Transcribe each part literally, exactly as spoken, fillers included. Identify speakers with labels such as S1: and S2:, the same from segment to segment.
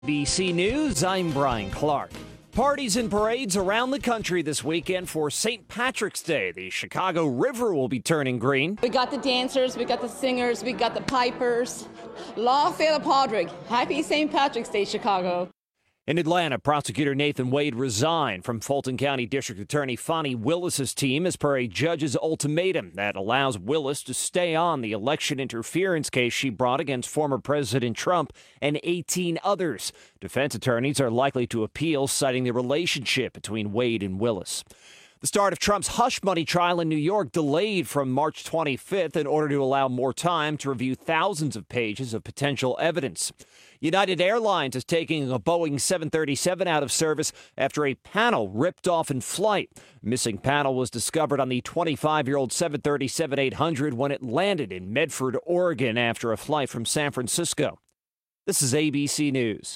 S1: A B C News, I'm Brian Clark. Parties and parades around the country this weekend for Saint Patrick's Day. The Chicago River will be turning green.
S2: We got the dancers, we got the singers, we got the pipers. La Fela Padraig. Happy Saint Patrick's Day, Chicago.
S1: In Atlanta, prosecutor Nathan Wade resigned from Fulton County District Attorney Fani Willis's team as per a judge's ultimatum that allows Willis to stay on the election interference case she brought against former President Trump and eighteen others. Defense attorneys are likely to appeal, citing the relationship between Wade and Willis. The start of Trump's hush money trial in New York delayed from March twenty-fifth in order to allow more time to review thousands of pages of potential evidence. United Airlines is taking a Boeing seven thirty-seven out of service after a panel ripped off in flight. Missing panel was discovered on the twenty-five-year-old seven thirty-seven eight hundred when it landed in Medford, Oregon after a flight from San Francisco. This is A B C News.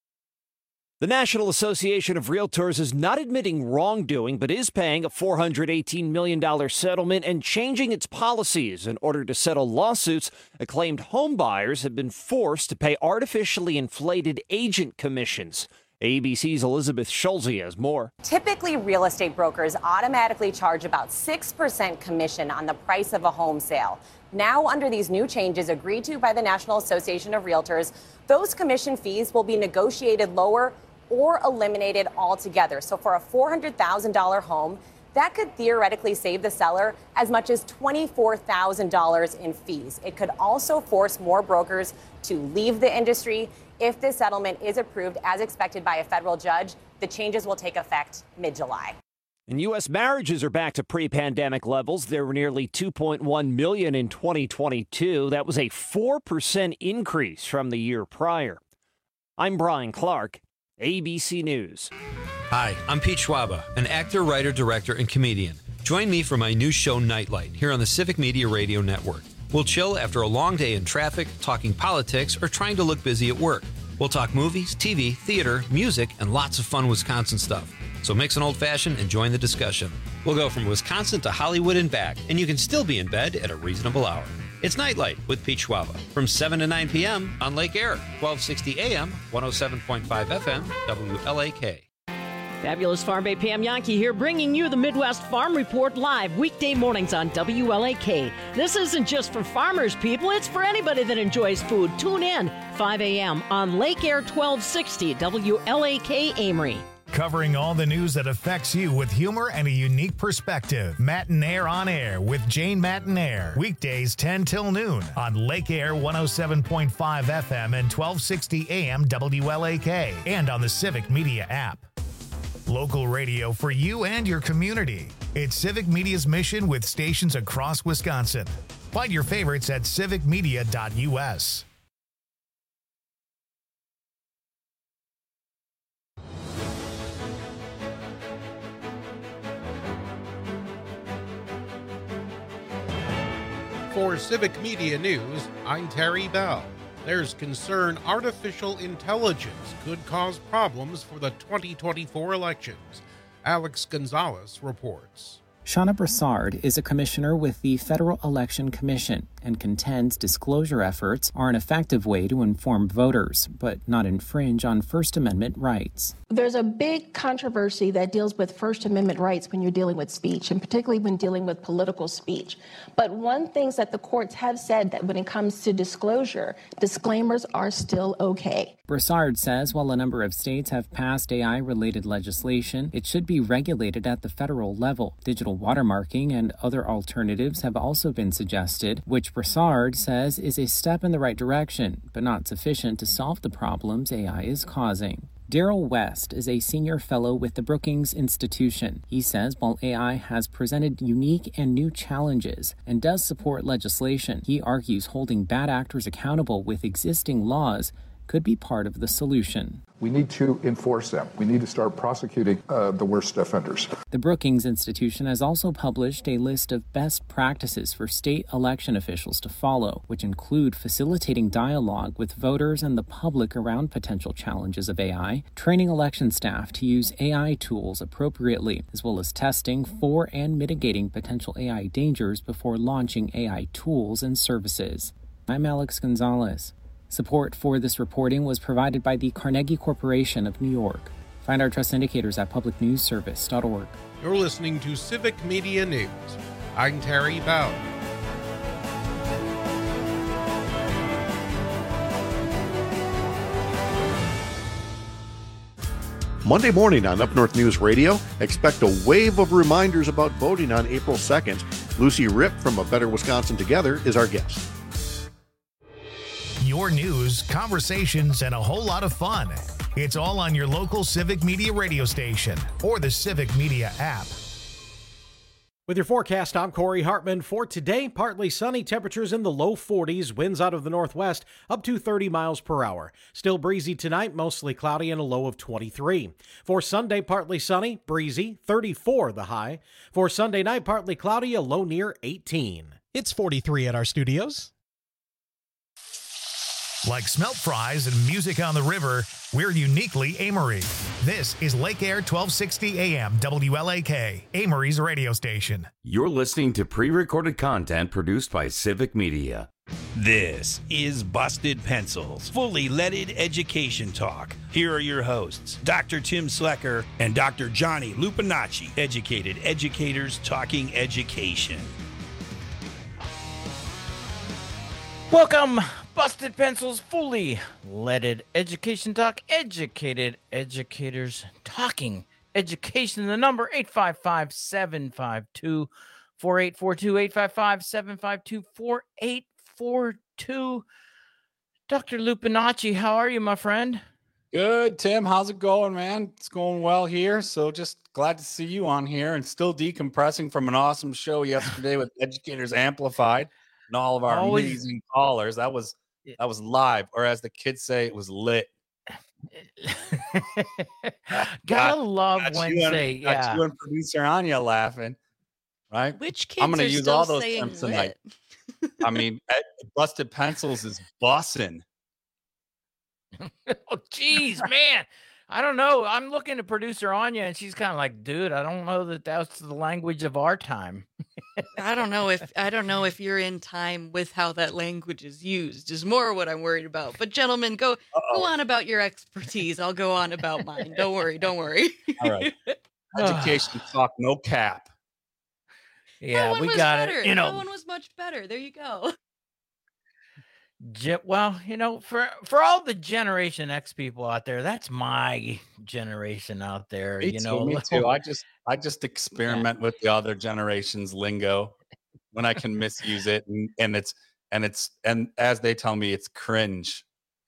S1: The National Association of Realtors is not admitting wrongdoing, but is paying a four hundred eighteen million dollars settlement and changing its policies in order to settle lawsuits that claimed home buyers have been forced to pay artificially inflated agent commissions. A B C's Elizabeth Schulze has more.
S3: Typically, real estate brokers automatically charge about six percent commission on the price of a home sale. Now, under these new changes agreed to by the National Association of Realtors, those commission fees will be negotiated lower or eliminated altogether. So for a four hundred thousand dollars home, that could theoretically save the seller as much as twenty-four thousand dollars in fees. It could also force more brokers to leave the industry. If this settlement is approved as expected by a federal judge, the changes will take effect mid-July.
S1: And U S marriages are back to pre-pandemic levels. There were nearly two point one million in twenty twenty-two. That was a four percent increase from the year prior. I'm Brian Clark, A B C News.
S4: Hi, I'm Pete Schwaba, an actor, writer, director, and comedian. Join me for my new show, Nightlight, here on the Civic Media Radio Network. We'll chill after a long day in traffic, talking politics, or trying to look busy at work. We'll talk movies, T V, theater, music, and lots of fun Wisconsin stuff. So mix an old-fashioned and join the discussion. We'll go from Wisconsin to Hollywood and back, and you can still be in bed at a reasonable hour. It's Nightlight with Pete Schwaba from seven to nine p.m. on Lake Air, twelve sixty A M, one oh seven point five F M, W L A K.
S5: Fabulous Farm Bay Pam Yankee here, bringing you the Midwest Farm Report live weekday mornings on W L A K. This isn't just for farmers, people. It's for anybody that enjoys food. Tune in five a.m. on Lake Air, twelve sixty W L A K Amory.
S6: Covering all the news that affects you with humor and a unique perspective. Mattinaire on Air with Jane Mattinaire. Weekdays ten till noon on Lake Air one oh seven point five F M and twelve sixty A M W L A K and on the Civic Media app. Local radio for you and your community. It's Civic Media's mission with stations across Wisconsin. Find your favorites at civic media dot U S.
S7: For Civic Media News, I'm Terry Bell. There's concern artificial intelligence could cause problems for the twenty twenty-four elections. Alex Gonzalez reports.
S8: Shauna Broussard is a commissioner with the Federal Election Commission and contends disclosure efforts are an effective way to inform voters, but not infringe on First Amendment rights.
S9: There's a big controversy that deals with First Amendment rights when you're dealing with speech, and particularly when dealing with political speech. But one thing that the courts have said that when it comes to disclosure, disclaimers are still okay.
S8: Broussard says while a number of states have passed A I-related legislation, it should be regulated at the federal level. Digital watermarking and other alternatives have also been suggested, which Broussard says is a step in the right direction, but not sufficient to solve the problems A I is causing. Daryl West is a senior fellow with the Brookings Institution. He says while A I has presented unique and new challenges and does support legislation, he argues holding bad actors accountable with existing laws could be part of the solution.
S10: We need to enforce them. We need to start prosecuting uh, the worst offenders.
S8: The Brookings Institution has also published a list of best practices for state election officials to follow, which include facilitating dialogue with voters and the public around potential challenges of A I, training election staff to use A I tools appropriately, as well as testing for and mitigating potential A I dangers before launching A I tools and services. I'm Alex Gonzalez, Support for this reporting was provided by the Carnegie Corporation of New York. Find our trust indicators at public news service dot org.
S7: You're listening to Civic Media News. I'm Terry Bell.
S11: Monday morning on Up North News Radio, expect a wave of reminders about voting on April second. Lucy Ripp from A Better Wisconsin Together is our guest.
S6: Your news, conversations, and a whole lot of fun. It's all on your local Civic Media radio station or the Civic Media app.
S12: With your forecast, I'm Corey Hartman. For today, partly sunny, temperatures in the low forties, winds out of the northwest up to thirty miles per hour. Still breezy tonight, mostly cloudy and a low of twenty-three. For Sunday, partly sunny, breezy, thirty-four the high. For Sunday night, partly cloudy, a low near eighteen.
S13: It's forty-three at our studios.
S6: Like smelt fries and music on the river, we're uniquely Amory. This is Lake Air twelve sixty A M W L A K, Amory's radio station.
S14: You're listening to pre-recorded content produced by Civic Media.
S15: This is Busted Pencils, fully leaded education talk. Here are your hosts, Doctor Tim Slecker and Doctor Johnny Lupinacci, educated educators talking education.
S16: Welcome, Busted Pencils, fully leaded education talk, educated educators talking education. The number eight five five, seven five two, four eight four two, eight five five, seven five two, four eight four two. Doctor Lupinacci, how are you, my friend?
S17: Good, Tim. How's it going, man? It's going well here. So just glad to see you on here and still decompressing from an awesome show yesterday with Educators Amplified and all of our
S16: Always.
S17: amazing callers. That was that was live, or as the kids say, it was lit.
S16: Gotta love
S17: got
S16: Wednesday.
S17: You and,
S16: yeah.
S17: got you and producer Anya laughing, right?
S18: Which kids
S17: I'm gonna
S18: are
S17: use
S18: still
S17: all those
S18: saying
S17: terms tonight. I mean, Busted Pencils is bussin'.
S16: Oh, geez, man. I don't know. I'm looking at producer Anya, and she's kind of like, dude, I don't know that that's the language of our time.
S18: I don't know if I don't know if you're in time with how that language is used is more what I'm worried about. But gentlemen, go Uh-oh. go on about your expertise. I'll go on about mine. Don't worry, don't worry.
S17: All right. Education talk, no cap.
S16: Yeah, we got
S18: better.
S16: it. You know,
S18: that one was much better. There you go.
S16: Well, you know, for for all the Generation X people out there, that's my generation out there.
S17: Me
S16: you
S17: too,
S16: know,
S17: me too. I just I just experiment yeah. with the other generation's lingo when I can misuse it, and, and it's and it's and as they tell me, it's cringe.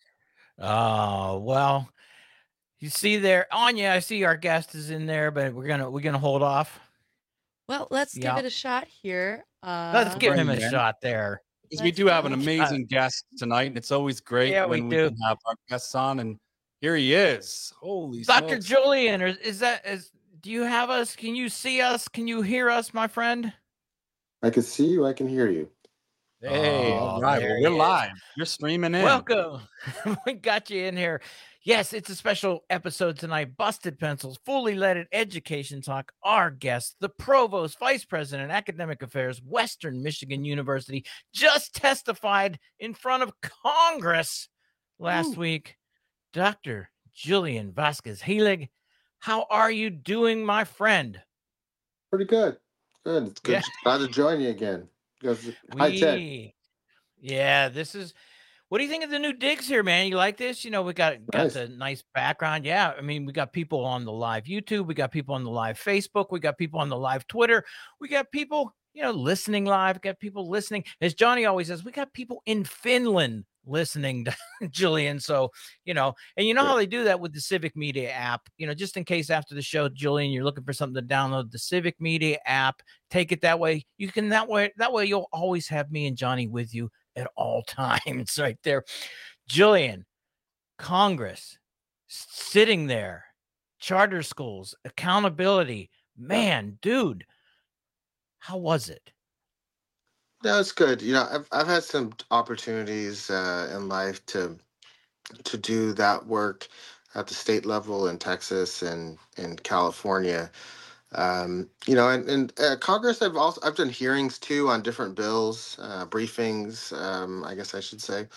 S16: Oh well, you see there, Anya. I see our guest is in there, but we're gonna we're gonna hold off.
S18: Well, let's
S16: Yeah.
S18: give it a shot here. Uh,
S16: Let's give him a
S17: man.
S16: shot there.
S17: Because we do have an amazing guest tonight, and it's always great
S16: Yeah,
S17: when
S16: we
S17: we,
S16: do.
S17: can have our guests on. And here he is. Holy
S16: Doctor
S17: smokes.
S16: Julian, is, is that is? Do you have us? Can you see us? Can you hear us, my friend?
S19: I can see you. I can hear you.
S17: Hey,
S16: Oh,
S17: all right.
S16: there
S17: Well,
S16: he
S17: we're
S16: is.
S17: live. You're streaming in.
S16: Welcome. We got you in here. Yes, it's a special episode tonight. Busted Pencils, fully leaded education talk. Our guest, the Provost, Vice President, Academic Affairs, Western Michigan University, just testified in front of Congress last
S18: Ooh.
S16: week. Doctor Julian Vasquez Helig, how are you doing, my friend?
S19: Pretty good. Good. It's good.
S16: Yeah.
S19: Glad to join you again. Because high tech.
S16: We, yeah, this is. What do you think of the new digs here, man? You like this? You know, we got got
S19: Nice.
S16: the nice background. Yeah, I mean, we got people on the live YouTube, we got people on the live Facebook, we got people on the live Twitter, we got people, you know, listening live. We got people listening, as Johnny always says. We got people in Finland listening to Julian. So, you know, and you know how they do that with the Civic Media app. You know, just in case after the show, Julian, you're looking for something to download the Civic Media app. Take it that way. You can that way. That way, you'll always have me and Johnny with you at all times, right there. Julian, Congress, sitting there, charter schools, accountability. Man, dude, how was it?
S19: No, it's good. You know, I've I've had some opportunities uh, in life to to do that work at the state level in Texas and in California. Um, you know, and, and uh, Congress, I've also I've done hearings too on different bills, uh, briefings, um, I guess I should say.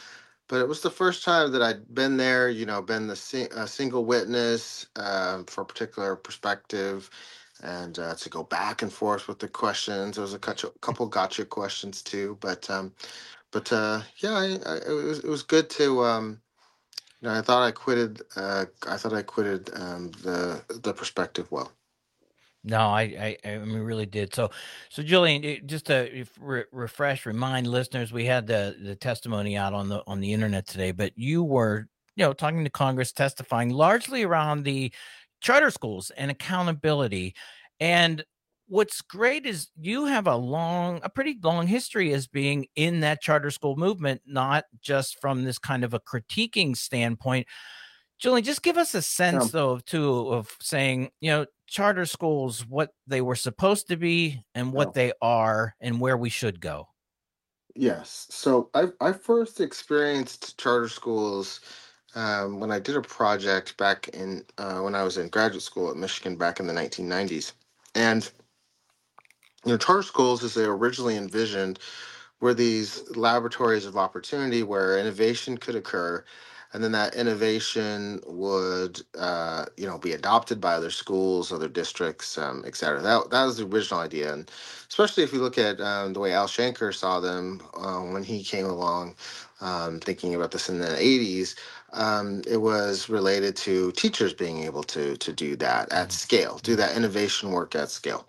S19: but it was the first time that I'd been there, you know, been the sing- a single witness uh, for a particular perspective, and uh, to go back and forth with the questions. There was a couple, couple gotcha questions too, but um, but uh, yeah, I, I, it was it was good to. Um, you know, I thought I quitted. Uh, I thought I quitted um, the the perspective well.
S16: No, I, I, I mean, really did. So, so Julian, it- just to if re- refresh, remind listeners, we had the the testimony out on the on the internet today, but you were, you know, talking to Congress, testifying largely around the charter schools and accountability. And what's great is you have a long, a pretty long history as being in that charter school movement, not just from this kind of a critiquing standpoint. Julian, just give us a sense,
S19: Um,
S16: though, of too, of saying, you know, charter schools, what they were supposed to be and what
S19: no.
S16: they are and where we should go.
S19: Yes. So I I first experienced charter schools um, when I did a project back in uh, when I was in graduate school at Michigan back in the nineteen nineties. And you know, charter schools, as they originally envisioned, were these laboratories of opportunity where innovation could occur, and then that innovation would uh, you know be adopted by other schools, other districts, um, et cetera. That, that was the original idea. And especially if you look at um, the way Al Shanker saw them uh, when he came along, um, thinking about this in the eighties, um, it was related to teachers being able to to do that at scale, do that innovation work at scale.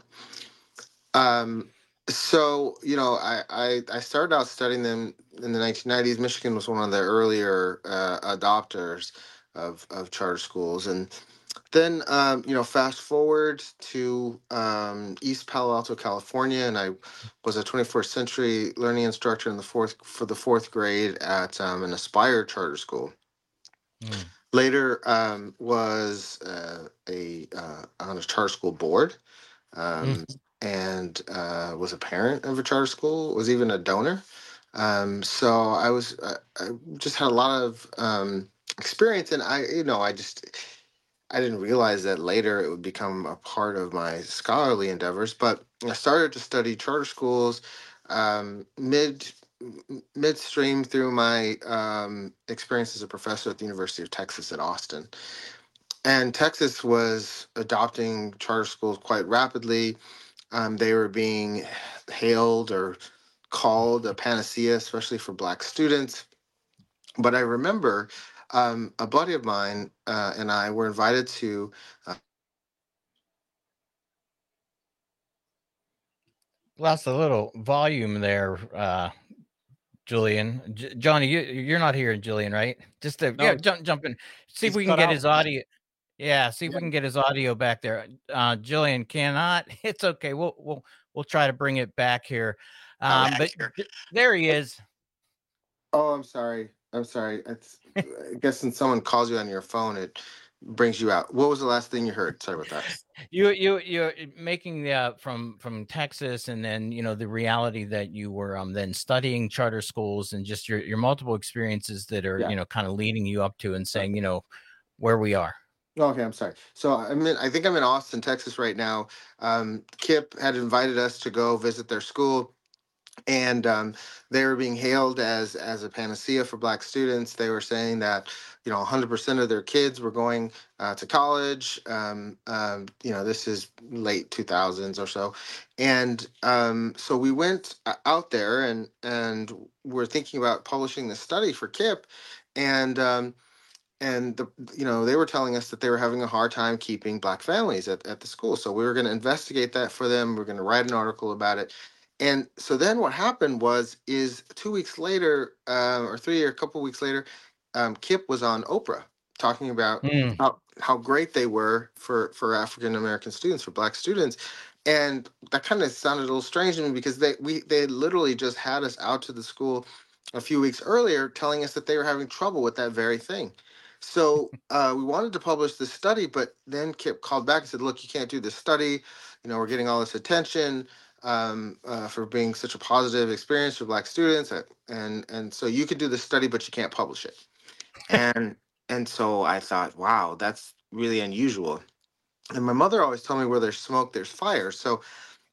S19: Um, so you know, I, I I started out studying them in the nineteen nineties. Michigan was one of the earlier uh, adopters of of charter schools, and then um, you know, fast forward to um, East Palo Alto, California, and I was a twenty-first century learning instructor in the fourth for the fourth grade at um, an Aspire charter school. Later, um, was uh, a uh, on a charter school board, um, and uh, was a parent of a charter school. Was even a donor. Um, so I was uh, I just had a lot of um, experience, and I you know I just I didn't realize that later it would become a part of my scholarly endeavors. But I started to study charter schools um, mid m- midstream through my um, experience as a professor at the University of Texas at Austin. And Texas was adopting charter schools quite rapidly. Um, they were being hailed or called a panacea, especially for Black students. But I remember um, a buddy of mine uh, and I were invited to. Uh,
S16: Lost a little volume there, uh, Julian. J- Johnny, you, you're not here, Julian, right? Just to yeah,
S17: No,
S16: jump, jump in. See if
S17: he's
S16: we can
S17: cut
S16: get
S17: out
S16: his
S17: for me.
S16: audio. Yeah, see if
S17: Yeah.
S16: we can get his audio back there. Uh, Jillian cannot. It's okay. We'll we'll we'll try to bring it back here. Um, but th- there he is.
S19: oh, I'm sorry. I'm sorry. It's, I guess when someone calls you on your phone, it brings you out. What was the last thing you heard? Sorry about that.
S16: You you you're making the uh, from from Texas, and then you know the reality that you were um then studying charter schools and just your your multiple experiences that are
S19: Yeah.
S16: you know kind of leading you up to and saying you know where we are.
S19: Okay, I'm sorry. So I'm in, I think I'm in Austin, Texas right now. Um, Kip had invited us to go visit their school, and um, they were being hailed as as a panacea for Black students. They were saying that you know one hundred percent of their kids were going uh, to college. Um, um, you know, this is late two thousands or so, and um, so we went uh, out there and and we're thinking about publishing this study for Kip, and um, and the you know they were telling us that they were having a hard time keeping Black families at, at the school. So we were going to investigate that for them. We are going to write an article about it. And so then what happened was is two weeks later, uh, or three or a couple weeks later, um, Kip was on Oprah talking about
S16: Mm.
S19: how, how great they were for for African American students, for Black students. And that kind of sounded a little strange to me because they we they had literally just had us out to the school a few weeks earlier telling us that they were having trouble with that very thing. So uh, we wanted to publish this study, but then Kip called back and said, "Look, you can't do this study. You know, we're getting all this attention um, uh, for being such a positive experience for Black students, uh, and and so you could do this study, but you can't publish it." And and so I thought, wow, that's really unusual. And my mother always told me, where there's smoke, there's fire. So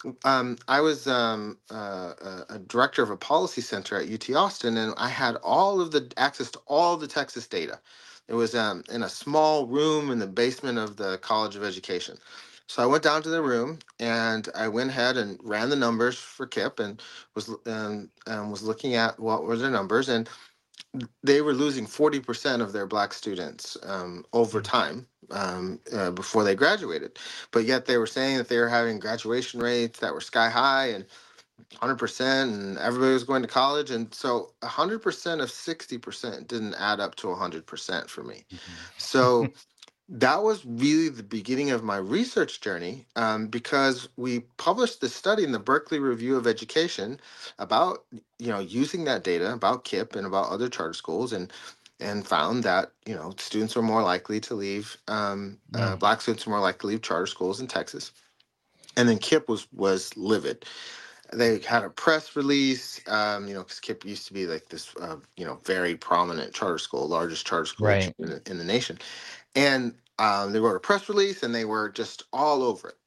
S19: um, I was um, uh, a, a director of a policy center at U T Austin, and I had all of the access to all the Texas data. It was um, in a small room in the basement of the College of Education. So I went down to the room and I went ahead and ran the numbers for K I P P and was um, um, was looking at what were their numbers, and they were losing forty percent of their black students um, over time um, uh, before they graduated. But yet they were saying that they were having graduation rates that were sky high and one hundred percent, and everybody was going to college. And so one hundred percent of sixty percent didn't add up to one hundred percent for me. Mm-hmm. So that was really the beginning of my research journey, um, because we published this study in the Berkeley Review of Education about, you know, using that data about K I P P and about other charter schools, and and found that, you know, students were more likely to leave, um, mm. uh, black students were more likely to leave charter schools in Texas. And then K I P P was was livid. They had a press release, um, you know, because K I P P used to be like this, uh, you know, very prominent charter school, largest charter school
S16: right.
S19: in, in the nation. And um, they wrote a press release, and they were just all over it.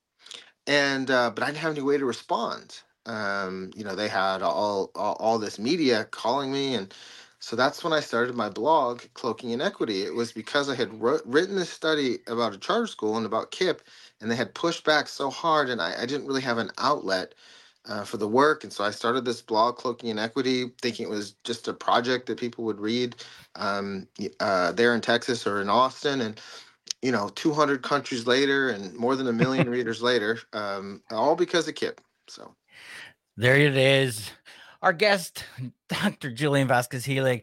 S19: And uh, but I didn't have any way to respond. Um, you know, they had all, all all this media calling me, and so that's when I started my blog, Cloaking Inequity. It was because I had wrote, written this study about a charter school and about K I P P, and they had pushed back so hard, and I, I didn't really have an outlet uh, for the work. And so I started this blog, Cloaking Inequity, thinking it was just a project that people would read um, uh, there in Texas or in Austin. And, you know, two hundred countries later and more than a million readers later, um, all because of K I P P. So
S16: there it is. Our guest, Doctor Julian Vasquez-Heilig,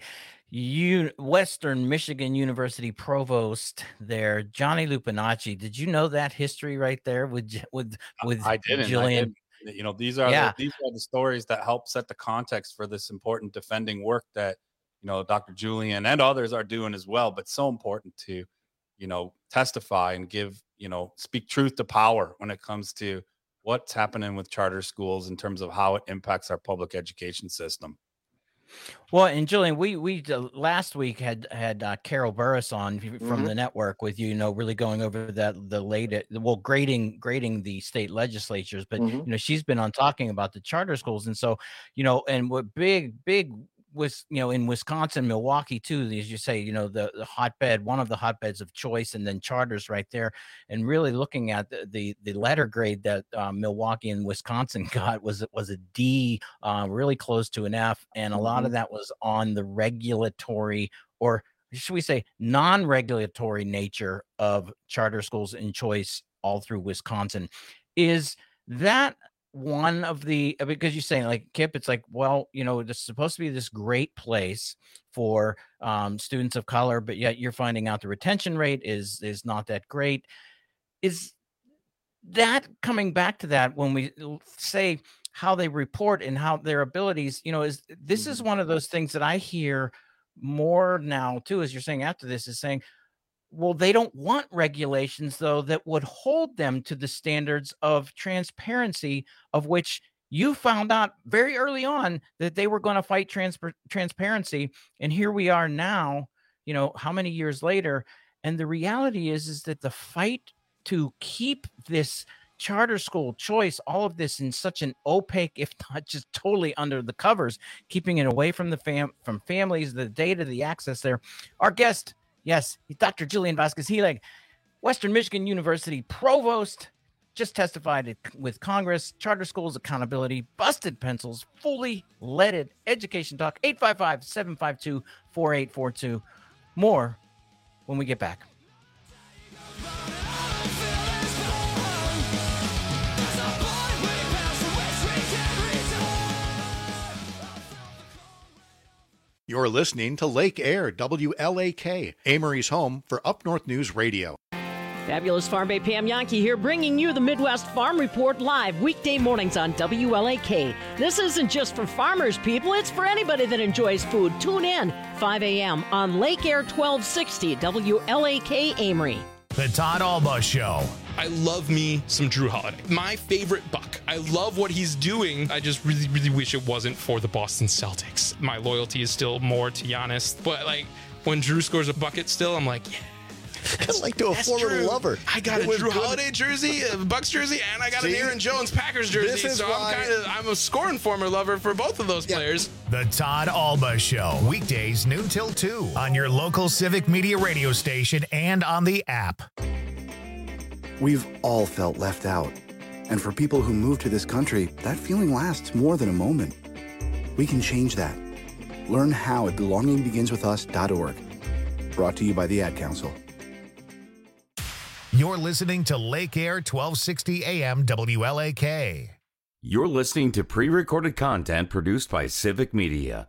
S16: U- Western Michigan University provost there, Johnny Lupinacci. Did you know that history right there with with with
S17: I didn't,
S16: Julian?
S17: I didn't. You know, these are
S16: yeah.
S17: the, these are the stories that help set the context for this important defending work that, you know, Doctor Julian and others are doing as well. But so important to, you know, testify and give, you know, speak truth to power when it comes to what's happening with charter schools in terms of how it impacts our public education system.
S16: Well, and Julian, we we uh, last week had had uh, Carol Burris on from
S19: Mhm.
S16: the network with you, you know, really going over that the latest, well, grading grading the state legislatures, but
S19: Mhm.
S16: you know, she's been on talking about the charter schools, and so you know, and what big big was, you know, in Wisconsin, Milwaukee too, as you say, you know, the, the hotbed, one of the hotbeds of choice, and then charters right there, and really looking at the the, the letter grade that uh, Milwaukee and Wisconsin got was was a D, uh, really close to an F, and a lot of that was on the regulatory, or should we say non-regulatory nature of charter schools and choice all through Wisconsin. Is that one of the, because you're saying like K I P P, it's like, well, you know, this is supposed to be this great place for um, students of color, but yet you're finding out the retention rate is is not that great. Is that coming back to that when we say how they report and how their abilities, you know, is this mm-hmm. is one of those things that I hear more now too, as you're saying after this, is saying, well, they don't want regulations, though, that would hold them to the standards of transparency, of which you found out very early on that they were going to fight trans- transparency. And here we are now, you know, how many years later? And the reality is, is that the fight to keep this charter school choice, all of this in such an opaque, if not just totally under the covers, keeping it away from the fam from families, the data, the access there. Our guest, yes, Doctor Julian Vasquez-Heilig, Western Michigan University provost, just testified with Congress. Charter schools accountability, busted pencils, fully leaded education talk. Eight five five, seven five two, four eight four two. More when we get back.
S11: You're listening to Lake Air, W L A K, Amory's home for Up North News Radio.
S5: Fabulous Farm Bay Pam Yankee here, bringing you the Midwest Farm Report live weekday mornings on W L A K. This isn't just for farmers, people. It's for anybody that enjoys food. Tune in five a m on Lake Air twelve sixty W L A K Amory.
S6: The Todd Alba Show.
S20: I love me some Drew Holiday. My favorite Buck. I love what he's doing. I just really, really wish it wasn't for the Boston Celtics. My loyalty is still more to Giannis. But, like, when Drew scores a bucket still, I'm like, yeah.
S21: kind of like to a former
S20: true.
S21: lover.
S20: I got
S21: It
S20: a
S21: was
S20: Drew
S21: good.
S20: Holiday jersey, a Bucks jersey, and I got
S21: See?
S20: an Aaron Jones Packers jersey.
S21: This is
S20: so
S21: why-
S20: I'm kind of I'm a scoring former lover for both of those players.
S6: The Todd Alba Show, weekdays noon till two on your local Civic Media radio station and on the app.
S22: We've all felt left out. And for people who move to this country, that feeling lasts more than a moment. We can change that. Learn how at belonging begins with us dot org. Brought to you by the Ad Council.
S6: You're listening to Lake Air twelve sixty A M W L A K.
S14: You're listening to pre-recorded content produced by Civic Media.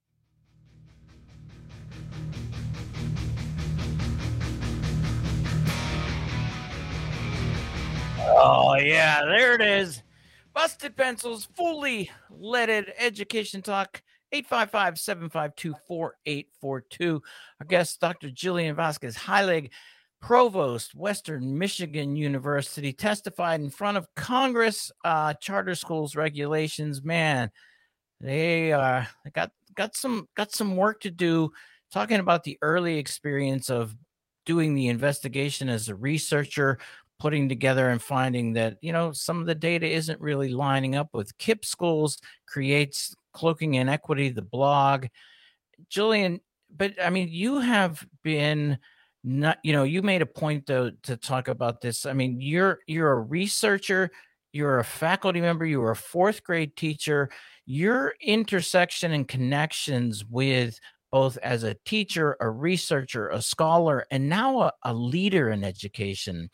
S16: Oh, yeah, there it is. Busted Pencils, fully leaded education talk. eight five five, seven five two, four eight four two. Our guest, Doctor Jillian Vasquez Heilig, Provost, Western Michigan University, testified in front of Congress. Uh, charter schools regulations, man, they uh, they got got some got some work to do. Talking about the early experience of doing the investigation as a researcher, putting together and finding that, you know, some of the data isn't really lining up with K I P P schools, creates Cloaking Inequity, the blog. Jillian, but I mean, you have been not, you know, you made a point to, to talk about this. I mean, you're, you're a researcher, you're a faculty member, you were a fourth grade teacher, your intersection and connections with both as a teacher, a researcher, a scholar, and now a, a leader in education.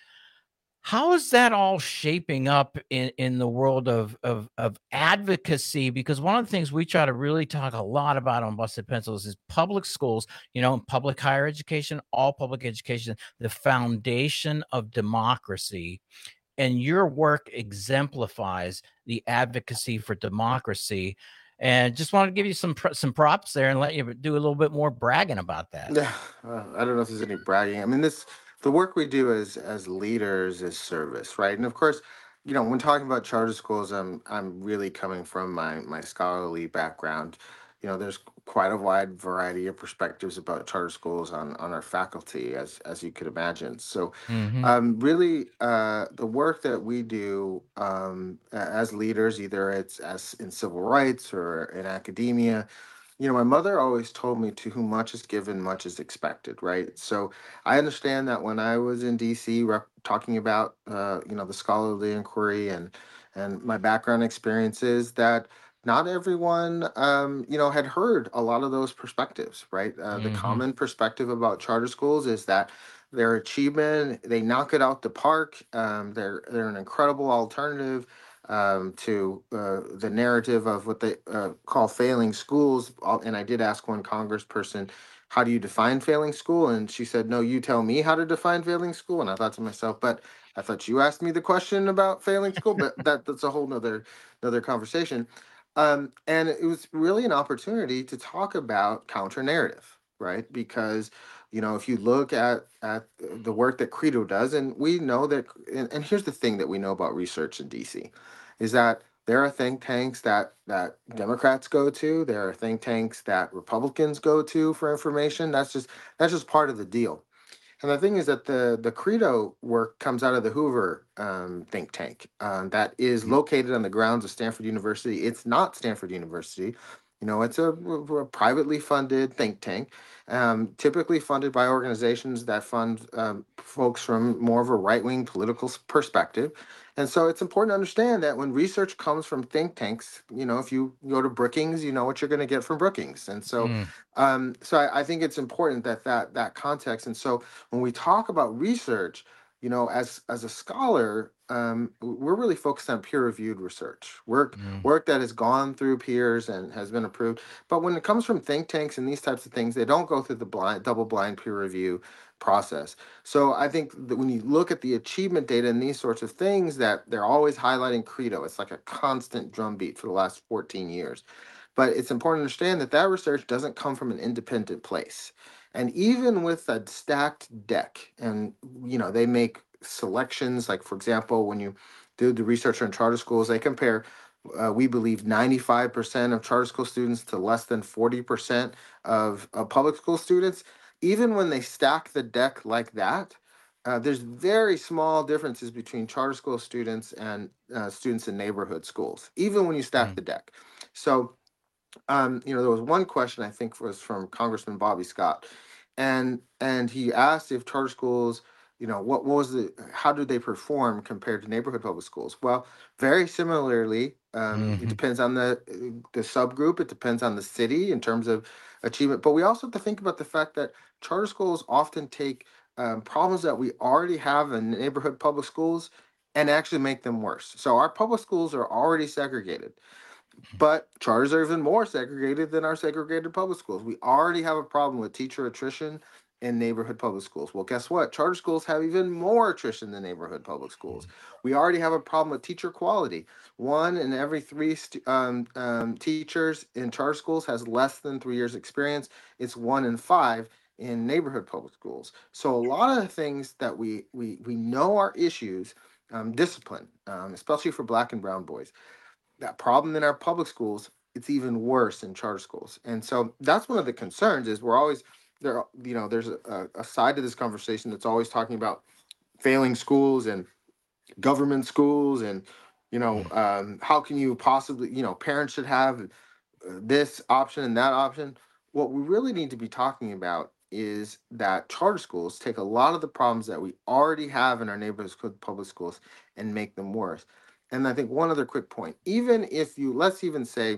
S16: How is that all shaping up in, in the world of, of, of advocacy? Because one of the things we try to really talk a lot about on Busted Pencils is public schools, you know, public higher education, all public education, the foundation of democracy. And your work exemplifies the advocacy for democracy. And just wanted to give you some pr- some props there and let you do a little bit more bragging about that.
S19: Yeah, uh, I don't know if there's any bragging. I mean, this the work we do as as leaders is service, right? And of course, you know, when talking about charter schools, I'm I'm really coming from my my scholarly background. You know, there's quite a wide variety of perspectives about charter schools on on our faculty, as as you could imagine. So,
S16: Mhm.
S19: um, really, uh, the work that we do um, a- as leaders, either it's as in civil rights or in academia, you know, my mother always told me, to whom much is given, much is expected, right? So I understand that when I was in D C rep- talking about, uh, you know, the scholarly inquiry and and my background experiences, that not everyone, um, you know, had heard a lot of those perspectives, right? Uh, the
S16: Mhm.
S19: common perspective about charter schools is that their achievement, they knock it out the park. Um, they're they're an incredible alternative um, to uh, the narrative of what they uh, call failing schools. Uh, And I did ask one congressperson, how do you define failing school? And she said, no, you tell me how to define failing school. And I thought to myself, but I thought you asked me the question about failing school, but that, that's a whole nother, another conversation. Um, and it was really an opportunity to talk about counter narrative, right? Because, you know, if you look at at the work that Credo does, and we know that, and, and here's the thing that we know about research in D C, is that there are think tanks that that Democrats go to, there are think tanks that Republicans go to for information. That's just that's just part of the deal. And the thing is that the the Credo work comes out of the Hoover um, think tank um, that is located on the grounds of Stanford University. It's not Stanford University. You know, it's a, a privately funded think tank, um, typically funded by organizations that fund um, folks from more of a right-wing political s- perspective. And so it's important to understand that when research comes from think tanks, you know, if you go to Brookings, you know what you're going to get from Brookings. And so
S16: Mm.
S19: um, so I, I think it's important that that that context. And so when we talk about research, you know, as as a scholar, um, w- we're really focused on peer-reviewed research, work
S16: Mm.
S19: work that has gone through peers and has been approved. But when it comes from think tanks and these types of things, they don't go through the blind double-blind peer review process. So I think that when you look at the achievement data and these sorts of things, that they're always highlighting Credo. It's like a constant drumbeat for the last fourteen years. But it's important to understand that that research doesn't come from an independent place. And even with a stacked deck, and you know, they make selections, like for example, when you do the research on charter schools, they compare, uh, we believe, ninety-five percent of charter school students to less than forty percent of, of public school students. even when they stack the deck like that, uh, there's very small differences between charter school students and uh, students in neighborhood schools, even when you stack mm. the deck. So, um, you know, there was one question I think was from Congressman Bobby Scott, and and he asked if charter schools, you know, what, what was the, how did they perform compared to neighborhood public schools? Well, very similarly. Um, mm-hmm. It depends on the the subgroup. It depends on the city in terms of achievement. But we also have to think about the fact that charter schools often take um, problems that we already have in neighborhood public schools and actually make them worse. So our public schools are already segregated, but charters are even more segregated than our segregated public schools. We already have a problem with teacher attrition in neighborhood public schools. Well, guess what? Charter schools have even more attrition than neighborhood public schools. We already have a problem with teacher quality. One in every three st- um, um, teachers in charter schools has less than three years experience. It's one in five in neighborhood public schools. So a lot of the things that we we we know are issues, um, discipline, um, especially for Black and brown boys. That problem in our public schools, it's even worse in charter schools. And so that's one of the concerns is we're always there, you know, there's a, a side to this conversation that's always talking about failing schools and government schools and, you know, um, how can you possibly, you know, parents should have this option and that option. What we really need to be talking about is that charter schools take a lot of the problems that we already have in our neighborhood public schools and make them worse. And I think one other quick point, even if you, let's even say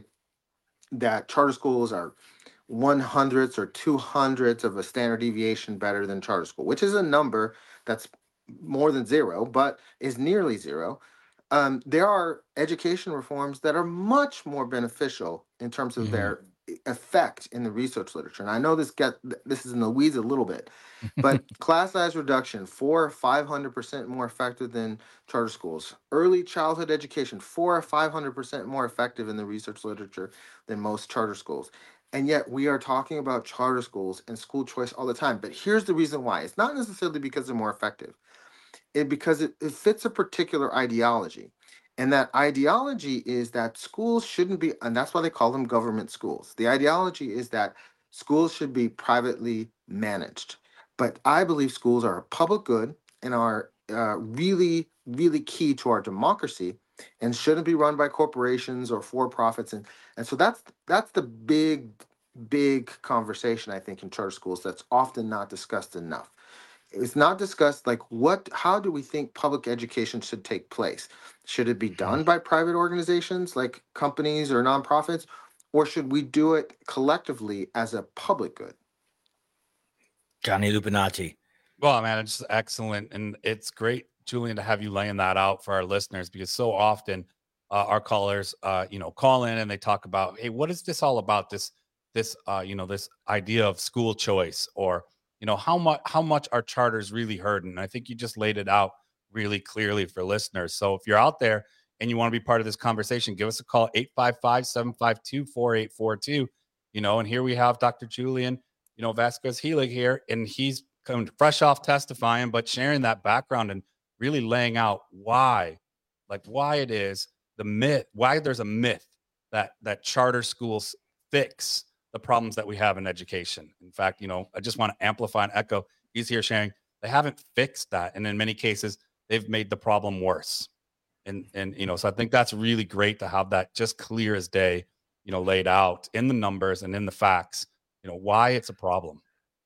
S19: that charter schools are one hundredths or two hundredths of a standard deviation better than charter school, which is a number that's more than zero, but is nearly zero. Um, there are education reforms that are much more beneficial in terms of mm-hmm. their effect in the research literature. And I know this get this is in the weeds a little bit, but class size reduction, four or five hundred percent more effective than charter schools. Early childhood education, four or five hundred percent more effective in the research literature than most charter schools. And yet we are talking about charter schools and school choice all the time. But here's the reason why. It's not necessarily because they're more effective. It because it, it fits a particular ideology. And that ideology is that schools shouldn't be, and that's why they call them government schools. The ideology is that schools should be privately managed. But I believe schools are a public good and are uh, really, really key to our democracy and shouldn't be run by corporations or for-profits. And, and so that's that's the big, big conversation, I think, in charter schools that's often not discussed enough. It's not discussed like what, how do we think public education should take place? Should it be done by private organizations like companies or nonprofits, or should we do it collectively as a public good?
S2: Johnny Lupinacci.
S17: Well, man, it's excellent. And it's great, Julian, to have you laying that out for our listeners, because so often uh, our callers, uh, you know, call in and they talk about, hey, what is this all about? This, this, uh, you know, this idea of school choice, or, you know, how much, how much are charters really hurting? And I think you just laid it out really clearly for listeners. So if you're out there and you want to be part of this conversation, give us a call, eight five five, seven five two, four eight four two, you know, and here we have Doctor Julian, you know, Vasquez Heilig here, and he's coming fresh off testifying, but sharing that background and really laying out why, like why it is the myth, why there's a myth that, that charter schools fix the problems that we have in education. In fact, you know, I just want to amplify and echo, he's here sharing, they haven't fixed that. And in many cases, they've made the problem worse. And, and, you know, so I think that's really great to have that just clear as day, you know, laid out in the numbers and in the facts, you know, why it's a problem.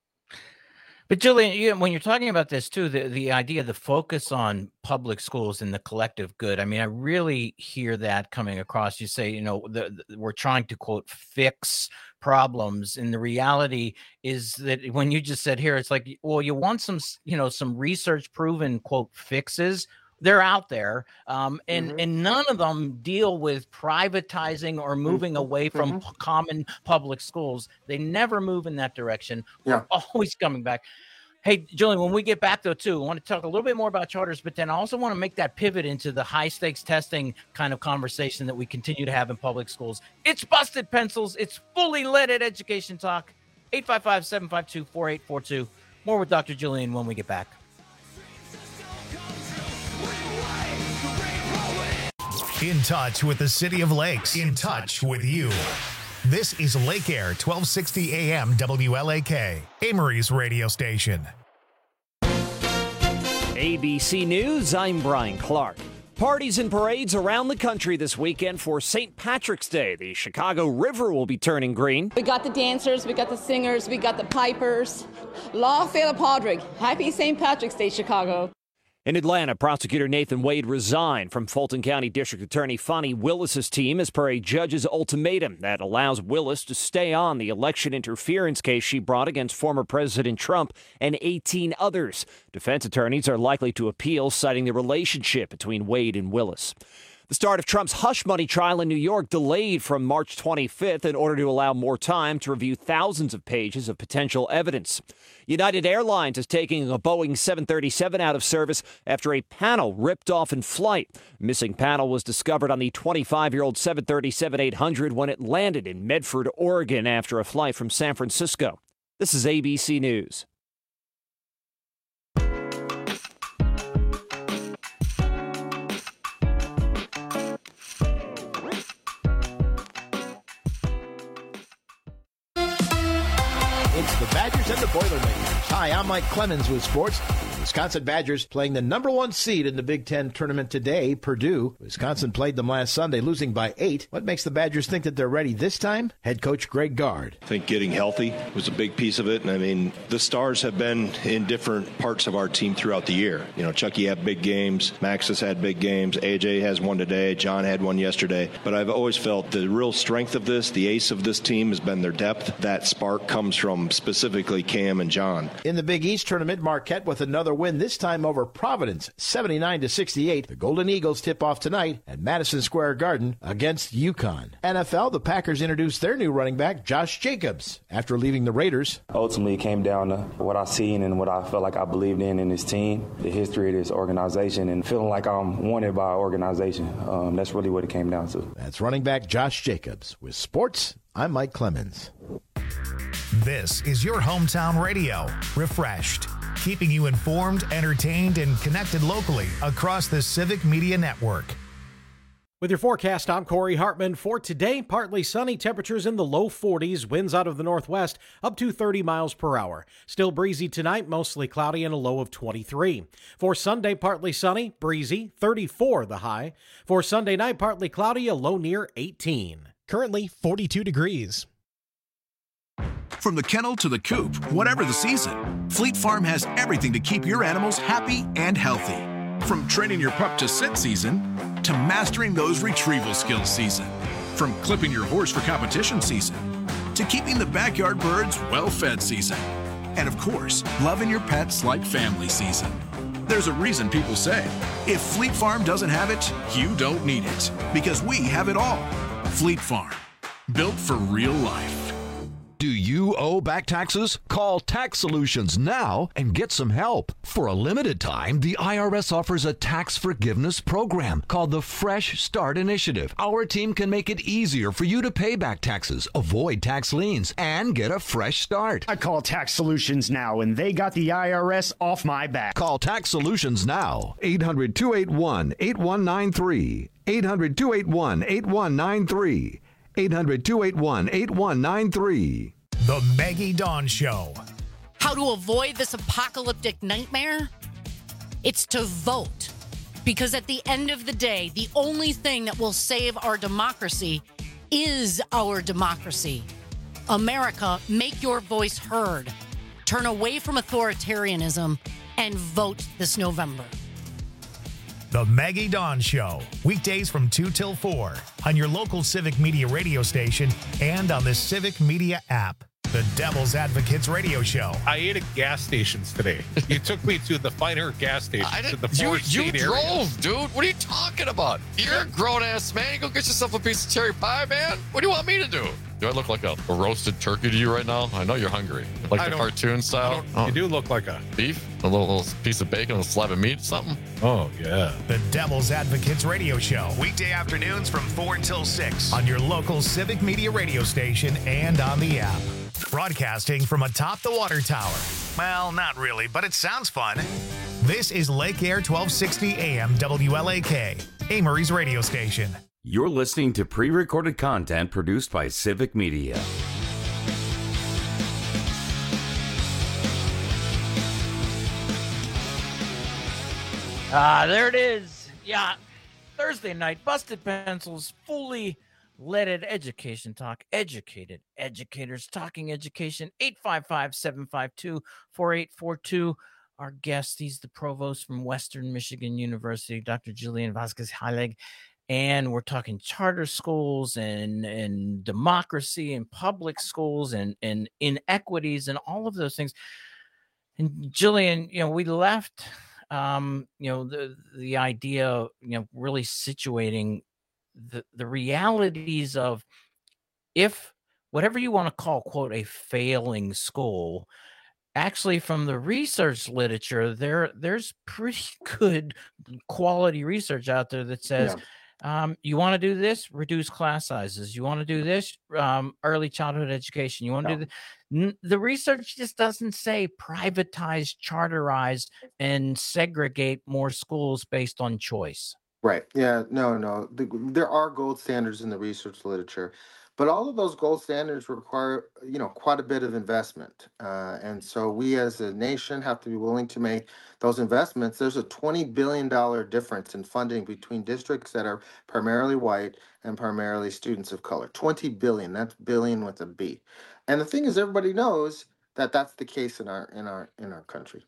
S16: But Julian, you know, when you're talking about this too, the, the idea, the focus on public schools and the collective good, I mean, I really hear that coming across. You say, you know, the, the, we're trying to, quote, fix problems. And the reality is that when you just said here, it's like, well, you want some, you know, some research proven, quote, fixes. They're out there, um, and, mm-hmm. and none of them deal with privatizing or moving mm-hmm. away from mm-hmm. common public schools. They never move in that direction. Yeah. We're always coming back. Hey, Julian, when we get back, though, too, I want to talk a little bit more about charters, but then I also want to make that pivot into the high-stakes testing kind of conversation that we continue to have in public schools. It's Busted Pencils. It's fully lit at Education Talk. eight five five, seven five two, four eight four two. More with Doctor Julian when we get back.
S6: In touch with the City of Lakes. In touch with you. This is Lake Air twelve sixty A M W L A K, Amory's radio station.
S1: A B C News, I'm Brian Clark. Parties and parades around the country this weekend for Saint Patrick's Day. The Chicago River will be turning green.
S3: We got the dancers, we got the singers, we got the pipers. Lá Fhéile Pádraig. Happy Saint Patrick's Day, Chicago.
S1: In Atlanta, prosecutor Nathan Wade resigned from Fulton County District Attorney Fani Willis's team as per a judge's ultimatum that allows Willis to stay on the election interference case she brought against former President Trump and eighteen others. Defense attorneys are likely to appeal, citing the relationship between Wade and Willis. The start of Trump's hush money trial in New York delayed from March twenty-fifth in order to allow more time to review thousands of pages of potential evidence. United Airlines is taking a Boeing seven thirty-seven out of service after a panel ripped off in flight. Missing panel was discovered on the twenty-five-year-old seven thirty-seven eight hundred when it landed in Medford, Oregon after a flight from San Francisco. This is A B C News.
S21: It's the Badgers and the Boilermakers. Hi, I'm Mike Clemens with sports. The Wisconsin Badgers playing the number one seed in the Big Ten tournament today, Purdue. Wisconsin played them last Sunday, losing by eight. What makes the Badgers think that they're ready this time? Head coach Greg Gard.
S23: I think getting healthy was a big piece of it. And I mean, the stars have been in different parts of our team throughout the year. You know, Chucky had big games. Max has had big games. A J has one today. John had one yesterday. But I've always felt the real strength of this, the ace of this team, has been their depth. That spark comes from specifically Cam and John.
S21: In the Big East tournament, Marquette with another win, this time over Providence, seventy-nine to sixty-eight. The Golden Eagles tip off tonight at Madison Square Garden against UConn. N F L, the Packers introduced their new running back, Josh Jacobs, after leaving the Raiders.
S24: Ultimately, it came down to what I seen and what I felt like I believed in in this team, the history of this organization, and feeling like I'm wanted by our organization. Um, that's really what it came down to.
S21: That's running back Josh Jacobs. With sports, I'm Mike Clemens.
S6: This is your hometown radio, Refreshed, keeping you informed, entertained, and connected locally across the Civic Media Network.
S12: With your forecast, I'm Corey Hartman. For today, partly sunny, temperatures in the low forties, winds out of the northwest up to thirty miles per hour. Still breezy tonight, mostly cloudy and a low of twenty-three. For Sunday, partly sunny, breezy, thirty-four the high. For Sunday night, partly cloudy, a low near eighteen.
S13: Currently forty-two degrees.
S25: From the kennel to the coop, whatever the season, Fleet Farm has everything to keep your animals happy and healthy. From training your pup to sit season, to mastering those retrieval skills season. From clipping your horse for competition season, to keeping the backyard birds well-fed season. And of course, loving your pets like family season. There's a reason people say, if Fleet Farm doesn't have it, you don't need it. Because we have it all. Fleet Farm, built for real life.
S26: Do you owe back taxes? Call Tax Solutions now and get some help. For a limited time, the I R S offers a tax forgiveness program called the Fresh Start Initiative. Our team can make it easier for you to pay back taxes, avoid tax liens, and get a fresh start.
S27: I call Tax Solutions now, and they got the I R S off my back.
S26: Call Tax Solutions now. eight hundred, two eight one, eight one nine three. eight hundred, two eight one, eight one nine three. eight hundred, two eight one, eight one nine three.
S6: The Maggie Dawn Show.
S28: How to avoid this apocalyptic nightmare? It's to vote. Because at the end of the day, the only thing that will save our democracy is our democracy. America, make your voice heard. Turn away from authoritarianism and vote this November.
S6: The Maggie Dawn Show, weekdays from two till four on your local Civic Media radio station and on the Civic Media app. The Devil's Advocates radio show.
S7: I ate at gas stations today. You took me to the finer gas stations.
S29: I
S7: to the
S29: you
S7: four
S29: you drove,
S7: areas.
S29: dude. What are you talking about? You're a grown-ass man. You go get yourself a piece of cherry pie, man. What do you want me to do? Do I look like a, a roasted turkey to you right now? I know you're hungry. Like
S7: I
S29: the
S7: don't-
S29: cartoon style?
S7: Oh. You do look like a...
S29: Beef? A little, little piece of bacon, a slab of meat, something?
S7: Oh, yeah.
S6: The Devil's Advocates radio show, weekday afternoons from four until six on your local Civic Media radio station and on the app. Broadcasting from atop the water tower. Well, not really, but it sounds fun. This is Lake Air twelve sixty A M W L A K, Amory's radio station.
S14: You're listening to pre-recorded content produced by Civic Media.
S16: Ah, there it is. Yeah, Thursday night, Busted Pencils, fully leaded education talk. Educated educators talking education. eight five five, seven five two, four eight four two. Our guest, he's the provost from Western Michigan University, Doctor Julian Vasquez-Heilig. And we're talking charter schools and, and democracy and public schools and, and inequities and all of those things. And Julian, you know, we left, um, you know, the, the idea of, you know, really situating the, the realities of if whatever you want to call, quote, a failing school, actually from the research literature, there there's pretty good quality research out there that says, yeah. Um, you want to do this, reduce class sizes. You want to do this, um, early childhood education. You want to no. do the, the research just doesn't say privatize, charterize, and segregate more schools based on choice.
S19: Right. Yeah. No, no. The, there are gold standards in the research literature, but all of those gold standards require, you know, quite a bit of investment. Uh, and so we as a nation have to be willing to make those investments. There's a twenty billion dollars difference in funding between districts that are primarily white and primarily students of color. twenty billion dollars, that's billion with a B. And the thing is, everybody knows that that's the case in our in our in our country.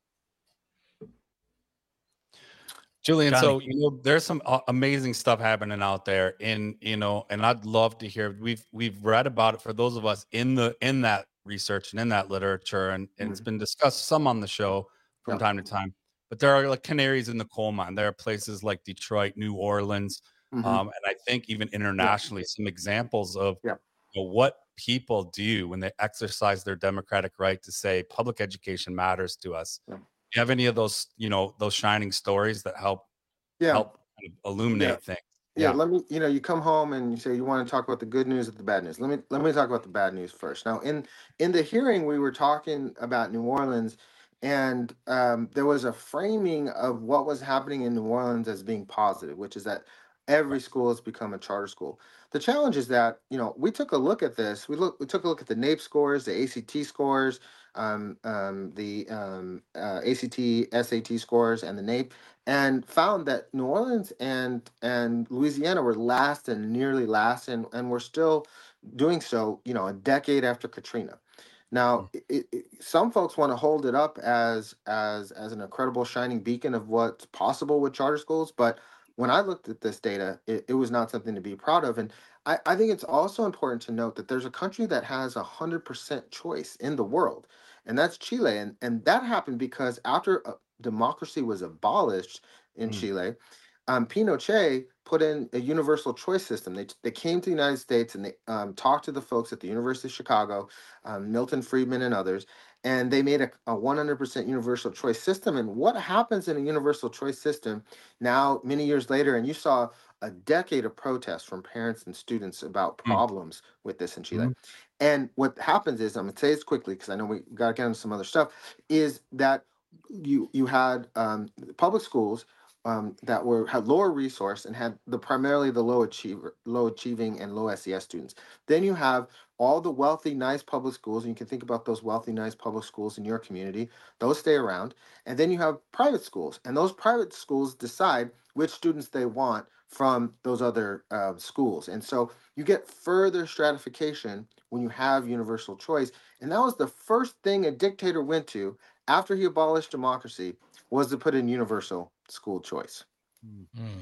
S17: Julian,
S16: Johnny.
S17: so you know, there's some uh, amazing stuff happening out there, in you know, and I'd love to hear. We've we've read about it for those of us in the in that research and in that literature, and, and mm-hmm. it's been discussed some on the show from yeah. time to time. But there are like canaries in the coal mine. There are places like Detroit, New Orleans, mm-hmm. um, and I think even internationally, yeah. some examples of
S19: yeah.
S17: you know, what people do when they exercise their democratic right to say public education matters to us. Yeah. Do you have any of those, you know, those shining stories that help
S19: yeah.
S17: help kind of illuminate
S19: yeah.
S17: things?
S19: Yeah. yeah, let me, you know, you come home and you say you want to talk about the good news or the bad news. Let me let me talk about the bad news first. Now, in in the hearing, we were talking about New Orleans, and um, there was a framing of what was happening in New Orleans as being positive, which is that every school has become a charter school. The challenge is that, you know, we took a look at this. We look we took a look at the NAEP scores, the A C T scores, um, um, the um, uh, A C T, S A T scores, and the NAEP, and found that New Orleans and and Louisiana were last and nearly last, and, and we're still doing so, you know, a decade after Katrina. Now, it, it, some folks want to hold it up as as as an incredible shining beacon of what's possible with charter schools, but when I looked at this data, it, it was not something to be proud of. And I, I think it's also important to note that there's a country that has one hundred percent choice in the world, and that's Chile. And, and that happened because after uh, democracy was abolished in mm. Chile, um, Pinochet put in a universal choice system. They, they came to the United States and they um, talked to the folks at the University of Chicago, um, Milton Friedman and others, and they made a, a one hundred percent universal choice system. And what happens in a universal choice system now, many years later, and you saw a decade of protests from parents and students about problems mm. with this in Chile. Mm. And what happens is, I'm going to say this quickly because I know we got to get into some other stuff, is that you you had um, public schools Um, that were had lower resource and had the primarily the low achiever, low achieving and low S E S students. Then you have all the wealthy, nice public schools, and you can think about those wealthy, nice public schools in your community. Those stay around. And then you have private schools, and those private schools decide which students they want from those other uh, schools. And so you get further stratification when you have universal choice. And that was the first thing a dictator went to after he abolished democracy, was to put in universal school choice.
S16: Mm.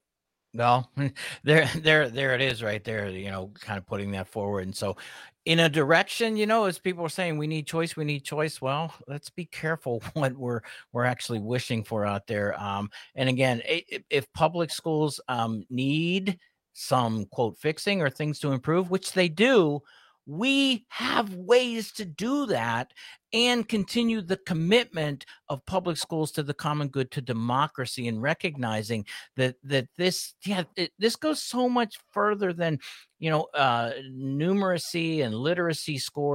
S16: No, there, there, there it is right there, you know, kind of putting that forward. And so in a direction, you know, as people are saying, we need choice, we need choice. Well, let's be careful what we're, we're actually wishing for out there. Um, and again, if, if public schools um, need some quote fixing or things to improve, which they do, we have ways to do that and continue the commitment of public schools to the common good, to democracy, and recognizing that that this yeah it, this goes so much further than, you know, uh, numeracy and literacy scores.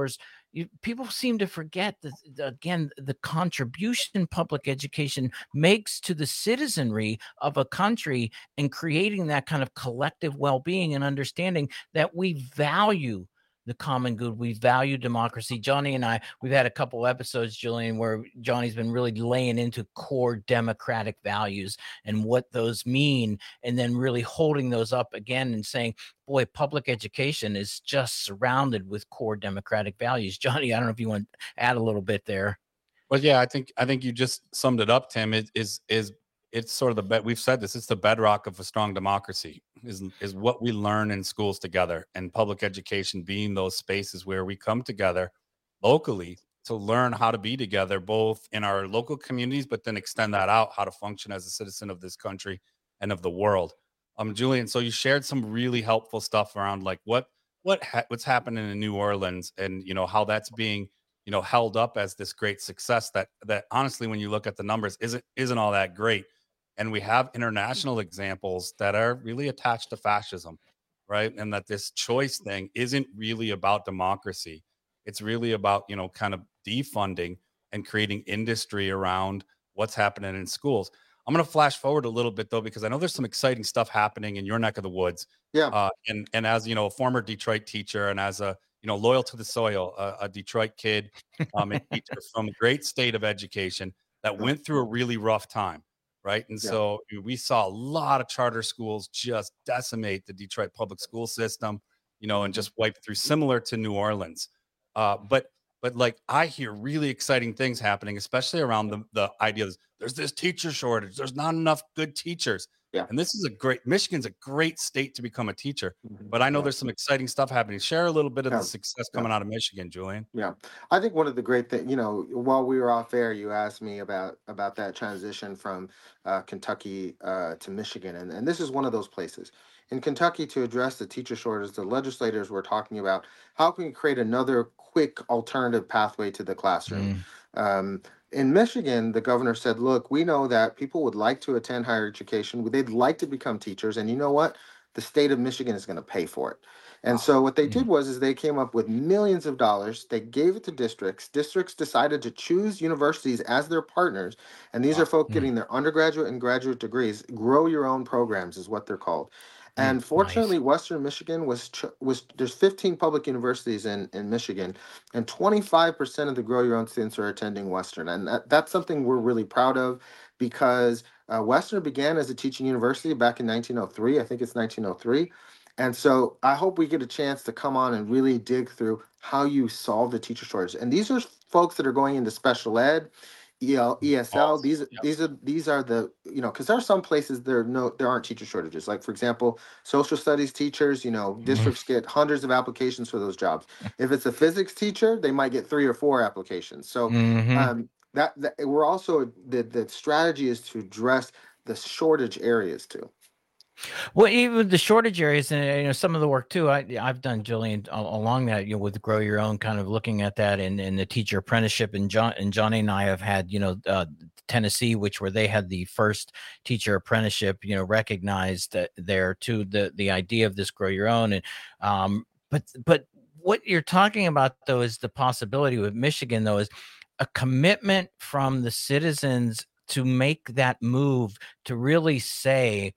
S16: you, people seem to forget that, again, the contribution public education makes to the citizenry of a country and creating that kind of collective well-being and understanding that we value the common good. We value democracy. Johnny and I, we've had a couple episodes, Julian, where Johnny's been really laying into core democratic values and what those mean, and then really holding those up again and saying, boy, public education is just surrounded with core democratic values. Johnny, I don't know if you want to add a little bit there.
S17: Well, yeah, I think I think you just summed it up, Tim. It is is it's sort of the bed. We've said this. It's the bedrock of a strong democracy. Is is what we learn in schools together, and public education being those spaces where we come together locally to learn how to be together, both in our local communities, but then extend that out, how to function as a citizen of this country and of the world. Um, Julian, so you shared some really helpful stuff around like what what ha- what's happening in New Orleans, and you know how that's being you know held up as this great success that that honestly, when you look at the numbers, isn't isn't all that great. And we have international examples that are really attached to fascism, right? And that this choice thing isn't really about democracy. It's really about, you know, kind of defunding and creating industry around what's happening in schools. I'm going to flash forward a little bit, though, because I know there's some exciting stuff happening in your neck of the woods.
S19: Yeah.
S17: Uh, and, and as, you know, a former Detroit teacher and as a, you know, loyal to the soil, a, a Detroit kid, um, and teacher from a great state of education that went through a really rough time. Right. And
S19: Yeah.
S17: so we saw a lot of charter schools just decimate the Detroit public school system, you know, and just wipe through, similar to New Orleans. Uh, but but like I hear really exciting things happening, especially around the, the idea that there's this teacher shortage. There's not enough good teachers.
S19: Yeah.
S17: And this is a great Michigan's a great state to become a teacher.
S19: Mhm.
S17: But I know
S19: Yeah.
S17: there's some exciting stuff happening. Share a little bit of
S19: Yeah.
S17: the success
S19: Yeah.
S17: coming out of Michigan, Julian.
S19: Yeah, I think one of the great things, you know, while we were off air, you asked me about about that transition from uh, Kentucky uh, to Michigan, and and this is one of those places. In Kentucky, to address the teacher shortage, the legislators were talking about how can we create another quick alternative pathway to the classroom. Um, in Michigan, the governor said, "Look, we know that people would like to attend higher education. They'd like to become teachers, and you know what? The state of Michigan is going to pay for it." And so what they did was is they came up with millions of dollars. They gave it to districts. Districts decided to choose universities as their partners. And these are folks getting their undergraduate and graduate degrees. Grow your own programs is what they're called. And fortunately, Western Michigan was ch- was there's fifteen public universities in, in Michigan, and twenty-five percent of the Grow Your Own students are attending Western. And that, that's something we're really proud of, because uh, Western began as a teaching university back in nineteen oh three. I think it's nineteen oh three. And so I hope we get a chance to come on and really dig through how you solve the teacher shortage. And these are folks that are going into special ed, E L, E S L. These these are these are the, you know, because there are some places there no there aren't teacher shortages. Like, for example, social studies teachers, you know, districts get hundreds of applications for those jobs. If it's a physics teacher, they might get three or four applications. So
S16: Mhm.
S19: um, that, that we're also the the strategy is to address the shortage areas too.
S16: Well, even the shortage areas, and you know, some of the work too. I I've done, Julian, a- along that, you know, with Grow Your Own, kind of looking at that, and and the teacher apprenticeship, and John and Johnny and I have had, you know, uh, Tennessee, which where they had the first teacher apprenticeship, you know, recognized that there too, the the idea of this Grow Your Own, and um, but but what you're talking about though is the possibility with Michigan though is a commitment from the citizens to make that move to really say.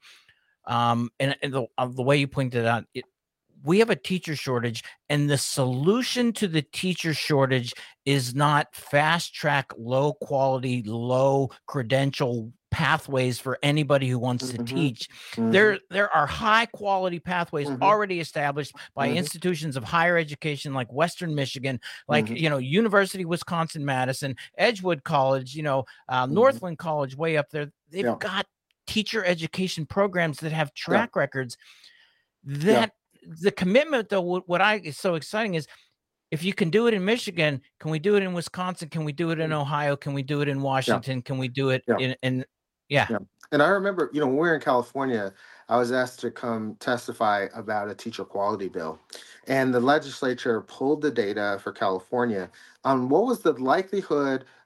S16: Um, and, and the, uh, the way you pointed out, it, we have a teacher shortage, and the solution to the teacher shortage is not fast track, low quality, low credential pathways for anybody who wants to teach. There, there are high quality pathways already established by
S19: Mhm.
S16: institutions of higher education like Western Michigan, like,
S19: Mhm.
S16: you know, University of Wisconsin-Madison, Edgewood College, you know, uh, Northland College way up there. They've
S19: Yeah.
S16: got teacher education programs that have
S19: Yeah.
S16: track records.
S19: Yeah.
S16: That the commitment though, what, what I is so exciting is, if you can do it in Michigan, can we do it in Wisconsin? Can we do it in Ohio? Can we do it in Washington? Can we do it
S19: Yeah.
S16: in, in yeah.
S19: Yeah. And I remember, you know, when we were in California, I was asked to come testify about a teacher quality bill. And the legislature pulled the data for California on what was the likelihood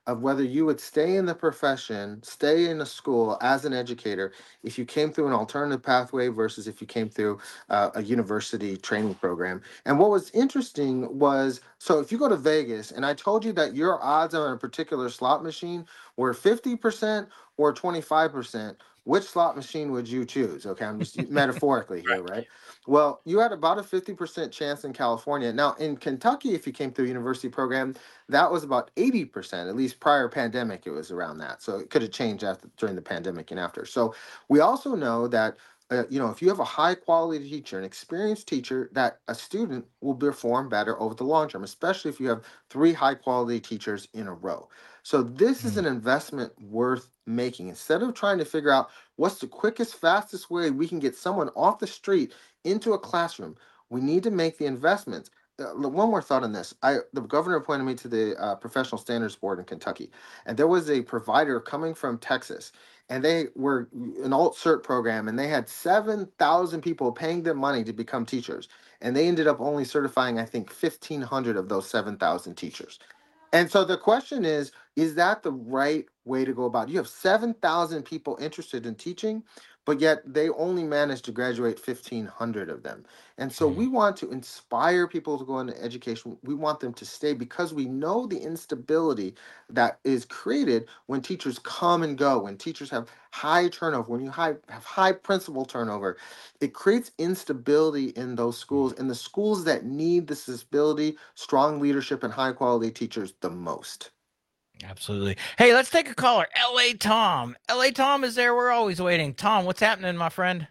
S19: of whether you would stay in the profession, stay in a school as an educator, if you came through an alternative pathway versus if you came through uh, a university training program. And what was interesting was, so if you go to Vegas and I told you that your odds on a particular slot machine were fifty percent or twenty-five percent, which slot machine would you choose? Okay, I'm just metaphorically here, right? Well, you had about a fifty percent chance in California. Now, in Kentucky, if you came through a university program, that was about eighty percent, at least prior pandemic, it was around that. So it could have changed after, during the pandemic and after. So we also know that, uh, you know, if you have a high quality teacher, an experienced teacher, that a student will perform better over the long term, especially if you have three high quality teachers in a row. So this is an investment worth making. Instead of trying to figure out what's the quickest, fastest way we can get someone off the street into a classroom, we need to make the investments. Uh, one more thought on this. I the governor appointed me to the uh, Professional Standards Board in Kentucky, and there was a provider coming from Texas, and they were an alt cert program, and they had seven thousand people paying them money to become teachers, and they ended up only certifying, I think, fifteen hundred of those seven thousand teachers. And so the question is, is that the right way to go about it? You have seven thousand people interested in teaching, but yet they only managed to graduate fifteen hundred of them. And so we want to inspire people to go into education. We want them to stay because we know the instability that is created when teachers come and go, when teachers have high turnover, when you high, have high principal turnover. It creates instability in those schools, and the schools that need this stability, strong leadership, and high quality teachers the most.
S16: Absolutely. Hey, let's take a caller. L A Tom. L A Tom is there. We're always waiting. Tom, what's happening, my friend?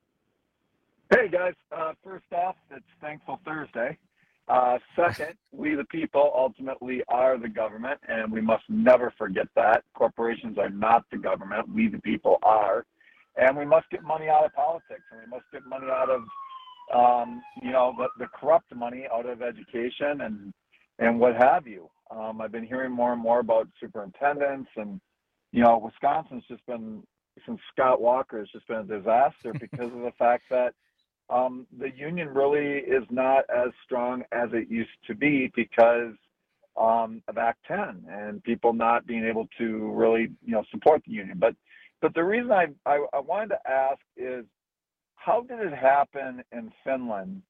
S4: Hey, guys. Uh, first off, it's Thankful Thursday. Uh, second, we the people ultimately are the government, and we must never forget that. Corporations are not the government. We the people are. And we must get money out of politics, and we must get money out of, um, you know, the, the corrupt money out of education and and what have you. Um, I've been hearing more and more about superintendents, and, you know, Wisconsin's just been, since Scott Walker, has just been a disaster because of the fact that um, the union really is not as strong as it used to be because um, of Act ten and people not being able to really, you know, support the union. But but the reason I, I, I wanted to ask is, how did it happen in Finland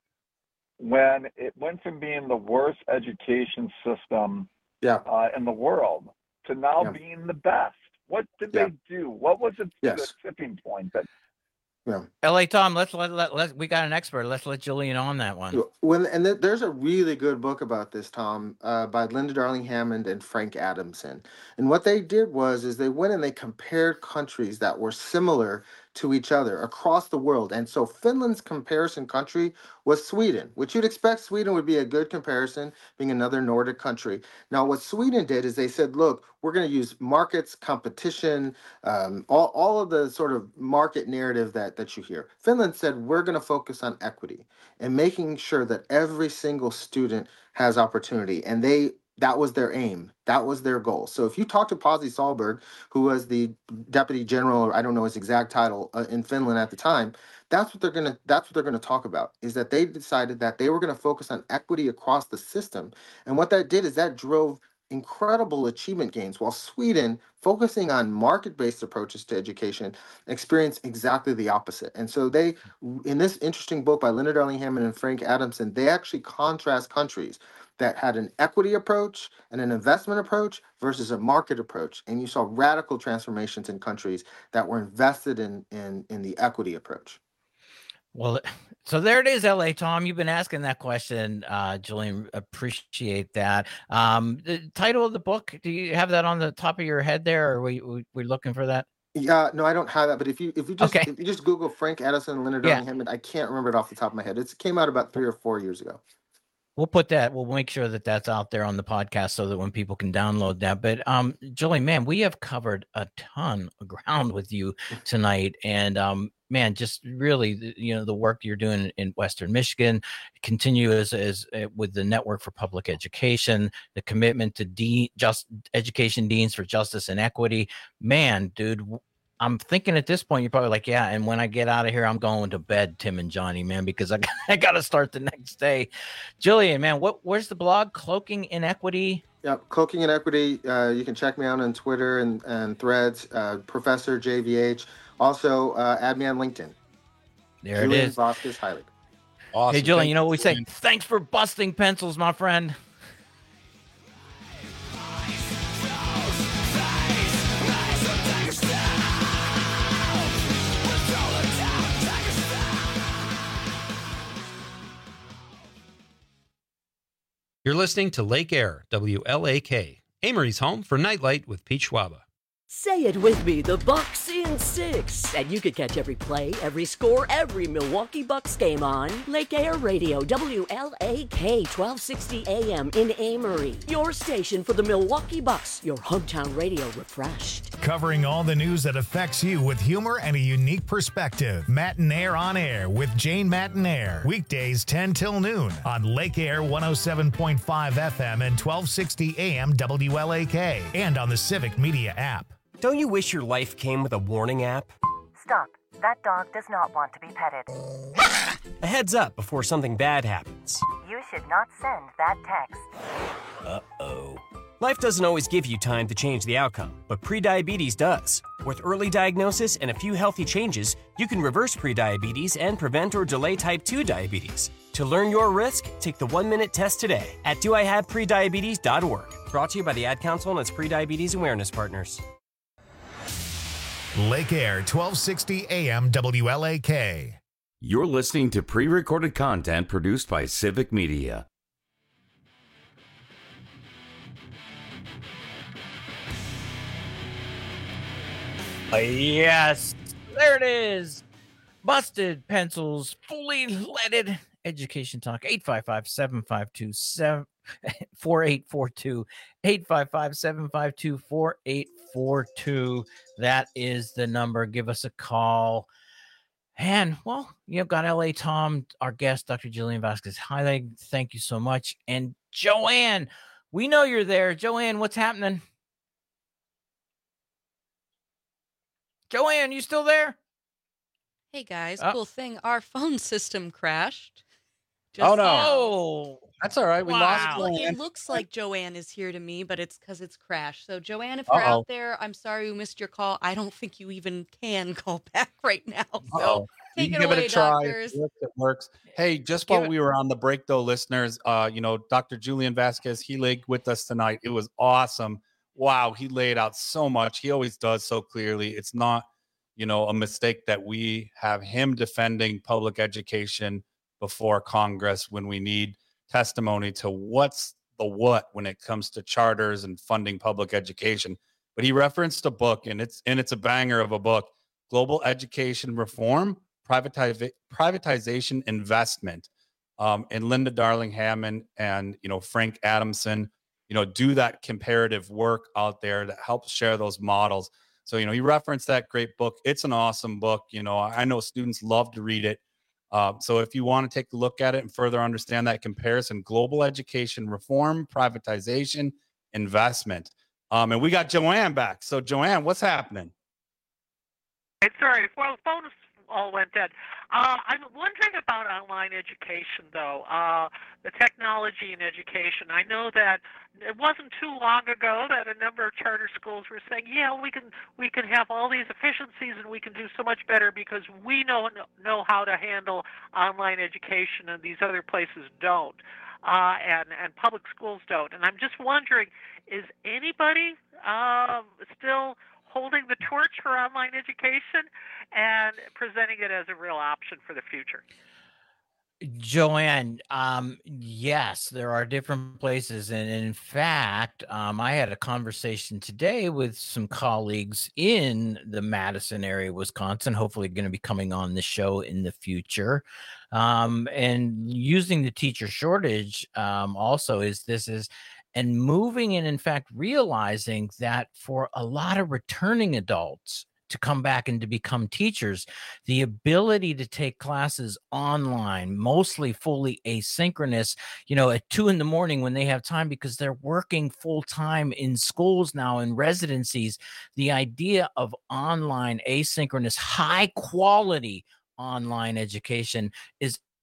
S4: when it went from being the worst education system
S19: yeah.
S4: uh, in the world to now
S19: Yeah.
S4: being the best? What did
S19: Yeah.
S4: they do? What was it,
S19: Yes.
S4: the tipping point that
S19: Yeah.
S16: L A Tom, let's let, let, let we got an expert. Let's let Julian on that one.
S19: When and th- there's a really good book about this, Tom, uh, by Linda Darling Hammond and Frank Adamson. And what they did was is they went and they compared countries that were similar to each other across the world. And so Finland's comparison country was Sweden, which you'd expect Sweden would be a good comparison, being another Nordic country. Now, what Sweden did is they said, look, we're going to use markets, competition, um, all, all of the sort of market narrative that, that you hear. Finland said, we're going to focus on equity and making sure that every single student has opportunity. And they that was their aim. That was their goal. So if you talk to Pasi Sahlberg, who was the deputy general, or I don't know his exact title, uh, in Finland at the time, that's what they're gonna that's what they're gonna talk about, is that they decided that they were gonna focus on equity across the system. And what that did is that drove incredible achievement gains, while Sweden, focusing on market-based approaches to education, experienced exactly the opposite. And so they, in this interesting book by Linda Darling Hammond and Frank Adamson, they actually contrast countries that had an equity approach and an investment approach versus a market approach. And you saw radical transformations in countries that were invested in in, in the equity approach.
S16: Well, so there it is, L A Tom. You've been asking that question, uh, Julian. Appreciate that. Um, the title of the book, do you have that on the top of your head there, or are we, we we're looking for that?
S19: Yeah, no, I don't have that. But if you if you just
S16: Okay.
S19: if you just Google Frank Addison and Linda Darling
S16: Yeah.
S19: Hammond, I can't remember it off the top of my head. It came out about three or four years ago.
S16: We'll put that, we'll make sure that that's out there on the podcast so that when people can download that. But um, Julian, man, we have covered a ton of ground with you tonight. And um, man, just really, you know, the work you're doing in Western Michigan, continue as, as uh, with the Network for Public Education, the commitment to de- just education deans for justice and equity. Man, dude, I'm thinking at this point, you're probably like, yeah, and when I get out of here, I'm going to bed, Tim and Johnny, man, because I, I got to start the next day. Julian, man, what? Where's the blog? Cloaking Inequity
S19: Yep, Cloaking and Equity. Uh, you can check me out on Twitter and, and Threads, uh, Professor J V H. Also, uh, add me on LinkedIn.
S16: There
S19: Julian
S16: it is.
S19: Vasquez Heilig.
S17: Awesome.
S16: Hey, Julian,
S17: Thank
S16: you know what we say?
S17: Julian.
S16: Thanks for busting pencils, my friend.
S5: You're listening to Lake Air, W L A K, Amory's home for Nightlight with Pete Schwaba.
S8: Say it with me, the Bucks in six. And you can catch every play, every score, every Milwaukee Bucks game on Lake Air Radio, W L A K, twelve sixty A M in Amory. Your station for the Milwaukee Bucks, your hometown radio refreshed.
S6: Covering all the news that affects you with humor and a unique perspective. Mattinaire on Air with Jane Mattinaire. Weekdays ten till noon on Lake Air one oh seven point five F M and twelve sixty A M W L A K and on the Civic Media app.
S9: Don't you wish your life came with a warning app?
S10: Stop. That dog does not want to be petted.
S9: A heads up before something bad happens.
S10: You should not send that text.
S9: Uh-oh. Life doesn't always give you time to change the outcome, but prediabetes does. With early diagnosis and a few healthy changes, you can reverse prediabetes and prevent or delay type two diabetes. To learn your risk, take the one-minute test today at do I have prediabetes dot org. Brought to you by the Ad Council and its prediabetes awareness partners.
S6: Lake Air, twelve sixty A M W L A K.
S14: You're listening to pre-recorded content produced by Civic Media.
S16: Uh, yes, there it is. Busted pencils, fully leaded education talk. eight five five, seven five two, four eight four two. eight five five, seven five two, four eight four two. That is the number. Give us a call. And, well, you've got L A Tom, our guest, Doctor Julian Vasquez Heilig. Thank you so much. And Joanne, we know you're there. Joanne, what's happening? Joanne, you still there?
S11: Hey guys,
S16: Oh.
S11: cool thing. Our phone system crashed.
S17: Oh, no.
S11: now.
S16: Oh,
S17: That's all right. We
S11: Wow.
S17: lost
S11: Well,
S17: Joanne.
S11: it looks like Joanne is here to me, but it's because it's crashed. So, Joanne, if you're
S17: Uh-oh.
S11: out there, I'm sorry we missed your call. I don't think you even can call back right now. So,
S17: Uh-oh. You
S11: take
S17: can
S11: it
S17: give
S11: away,
S17: it a try.
S11: doctors.
S17: It works, it works. Hey, just
S11: Give
S17: while
S11: it-
S17: we were on the break, though, listeners, uh, you know, Doctor Julian Vasquez, he laid with us tonight. It was awesome. Wow, he laid out so much. He always does so clearly. It's not, you know, a mistake that we have him defending public education before Congress when we need testimony to what's the what when it comes to charters and funding public education. But he referenced a book, and it's and it's a banger of a book, Global Education Reform, Privatiz- Privatization Investment. Um, and Linda Darling Hammond and, you know, Frank Adamson, you know, do that comparative work out there that helps share those models. So, you know, he referenced that great book. It's an awesome book. You know, I know students love to read it. Uh, so if you want to take a look at it and further understand that comparison, Global Education Reform, Privatization, Investment. Um, and we got Joanne back. So, Joanne, what's happening?
S15: It's all right. Well, the phone all went dead. Uh, I'm wondering about online education, though. Uh, the technology in education. I know that it wasn't too long ago that a number of charter schools were saying, "Yeah, we can we can have all these efficiencies and we can do so much better because we know know how to handle online education and these other places don't." Uh, and, and public schools don't. And I'm just wondering, is anybody uh, still holding the torch for online education and presenting it as a real option for the future?
S16: Joanne, um, yes, there are different places. And in fact, um, I had a conversation today with some colleagues in the Madison area, Wisconsin, hopefully going to be coming on the show in the future. Um, and using the teacher shortage um, also is this is and moving and in fact realizing that for a lot of returning adults to come back and to become teachers, the ability to take classes online, mostly fully asynchronous, you know, at two in the morning when they have time because they're working full time in schools now in residencies, the idea of online asynchronous high quality online education is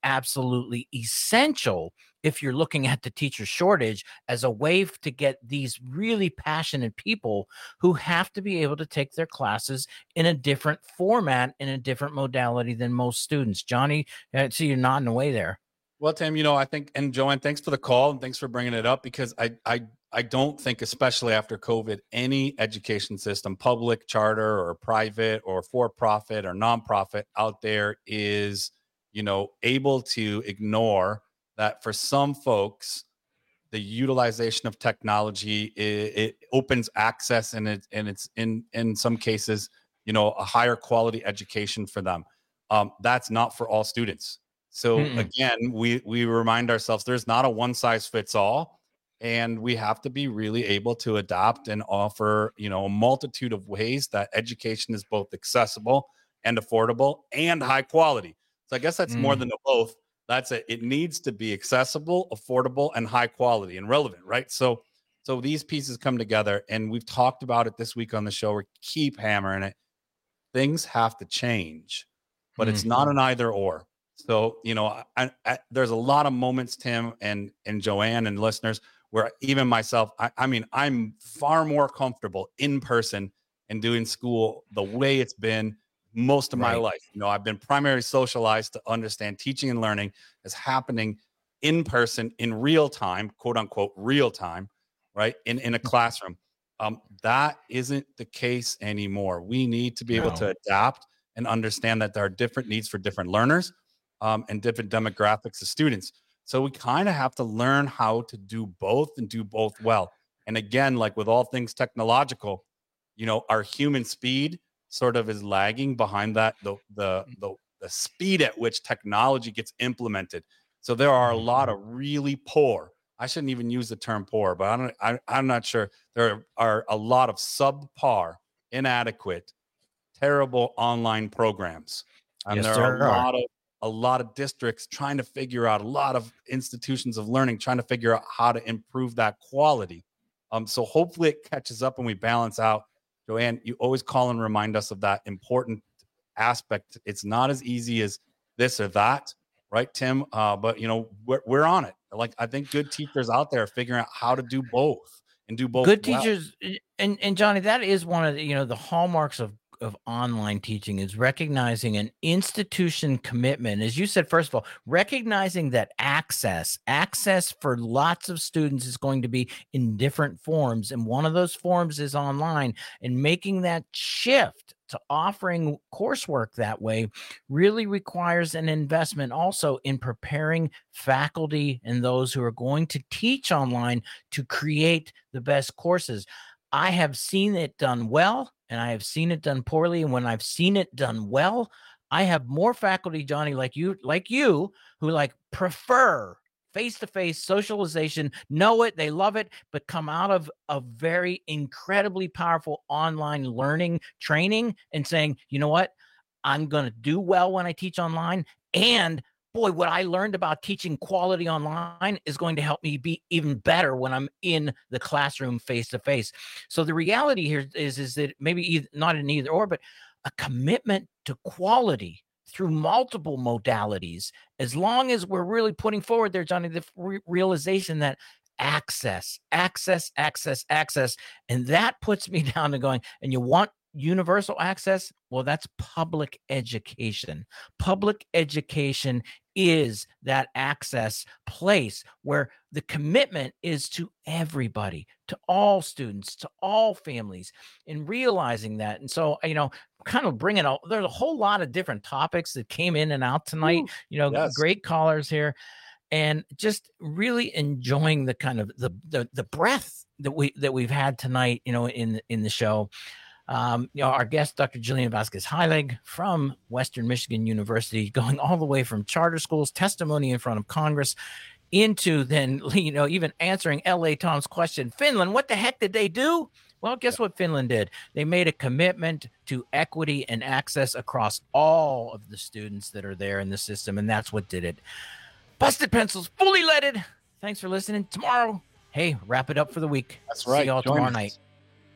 S16: absolutely essential if you're looking at the teacher shortage as a way to get these really passionate people who have to be able to take their classes in a different format, in a different modality than most students. Johnny, I see you're nodding away there.
S17: Well, Tim, you know, I think, and Joanne, thanks for the call and thanks for bringing it up, because I, I, I don't think, especially after COVID, any education system, public, charter, or private, or for-profit, or nonprofit out there is, you know, able to ignore that for some folks, the utilization of technology, it, it opens access, and it, and it's in, in some cases, you know, a higher quality education for them. Um, that's not for all students. So Mm-mm. again, we, we remind ourselves there's not a one size fits all, and we have to be really able to adapt and offer, you know, a multitude of ways that education is both accessible and affordable and high quality. So I guess that's mm. more than the both. That's it. It needs to be accessible, affordable, and high quality and relevant, right? So, so these pieces come together, and we've talked about it this week on the show. We keep hammering it. Things have to change, but mm. it's not an either or. So, you know, I, I, there's a lot of moments, Tim and, and Joanne and listeners, where even myself, I, I mean, I'm far more comfortable in person and doing school the way it's been most of right. my life. You know, I've been primarily socialized to understand teaching and learning is happening in person, in real time, quote unquote, real time, right? In, in a classroom. Um, that isn't the case anymore. We need to be no. able to adapt and understand that there are different needs for different learners. Um, and different demographics of students. So we kind of have to learn how to do both and do both well. And again, like with all things technological, you know, our human speed sort of is lagging behind that, the, the, the, the speed at which technology gets implemented. So there are a lot of really poor, I shouldn't even use the term poor, but I don't, I, I'm not sure. There are a lot of subpar, inadequate, terrible online programs. And yes, there are a lot of a lot of districts trying to figure out, a lot of institutions of learning trying to figure out how to improve that quality. Um, so hopefully it catches up and we balance out. Joanne, you always call and remind us of that important aspect. It's not as easy as this or that, right, Tim? Uh, but, you know, we're, we're on it. Like, I think good teachers out there are figuring out how to do both and do both.
S16: Good
S17: well.
S16: teachers. And, and Johnny, that is one of the, you know, the hallmarks of of online teaching is recognizing an institution commitment. As you said, first of all, recognizing that access, access for lots of students is going to be in different forms. And one of those forms is online, and making that shift to offering coursework that way really requires an investment also in preparing faculty and those who are going to teach online to create the best courses. I have seen it done well, and I have seen it done poorly. And when I've seen it done well, I have more faculty, Johnny, like you, like you, who like prefer face-to-face socialization, know it, they love it, but come out of a very incredibly powerful online learning training and saying, you know what, I'm going to do well when I teach online. And boy, what I learned about teaching quality online is going to help me be even better when I'm in the classroom face-to-face. So the reality here is, is that maybe either, not an either or, but a commitment to quality through multiple modalities, as long as we're really putting forward there, Johnny, the re- realization that access, access, access, access, and that puts me down to going, and you want universal access? Well, that's public education. Public education is that access place where the commitment is to everybody, to all students, to all families, and realizing that. And so, you know, kind of bringing out, there's a whole lot of different topics that came in and out tonight. Ooh, you know, yes. Great callers here, and just really enjoying the kind of the the the breadth that we that we've had tonight, you know, in in the show. Um, you know, our guest, Doctor Jillian Vasquez-Heilig from Western Michigan University, going all the way from charter schools, testimony in front of Congress, into then, you know, even answering L A Tom's question, Finland, what the heck did they do? Well, guess what Finland did? They made a commitment to equity and access across all of the students that are there in the system, and that's what did it. Busted Pencils, fully leaded. Thanks for listening. Tomorrow, hey, wrap it up for the week.
S17: That's right.
S16: See y'all
S17: Join
S16: tomorrow
S17: us.
S16: night.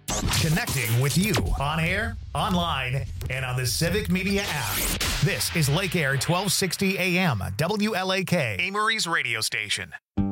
S6: Connecting with you on air, online, and on the Civic Media app. This is Lake Air twelve sixty A M, W L A K, Amory's radio station.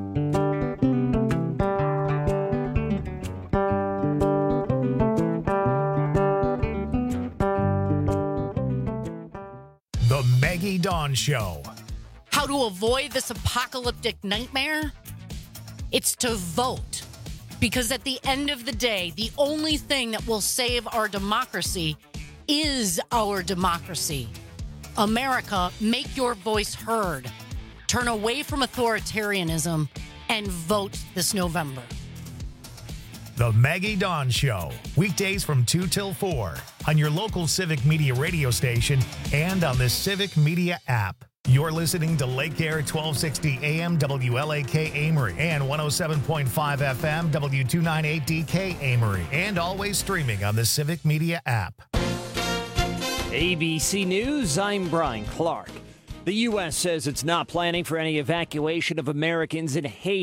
S6: The Maggie Dawn Show.
S28: How to avoid this apocalyptic nightmare? It's to vote. Because at the end of the day, the only thing that will save our democracy is our democracy. America, make your voice heard. Turn away from authoritarianism and vote this November.
S6: The Maggie Dawn Show. Weekdays from two till four on your local Civic Media radio station and on the Civic Media app. You're listening to Lake Air twelve sixty A M W L A K Amory and one oh seven point five F M W two ninety-eight D K Amory, and always streaming on the Civic Media app.
S1: A B C News, I'm Brian Clark. The U S says it's not planning for any evacuation of Americans in Haiti.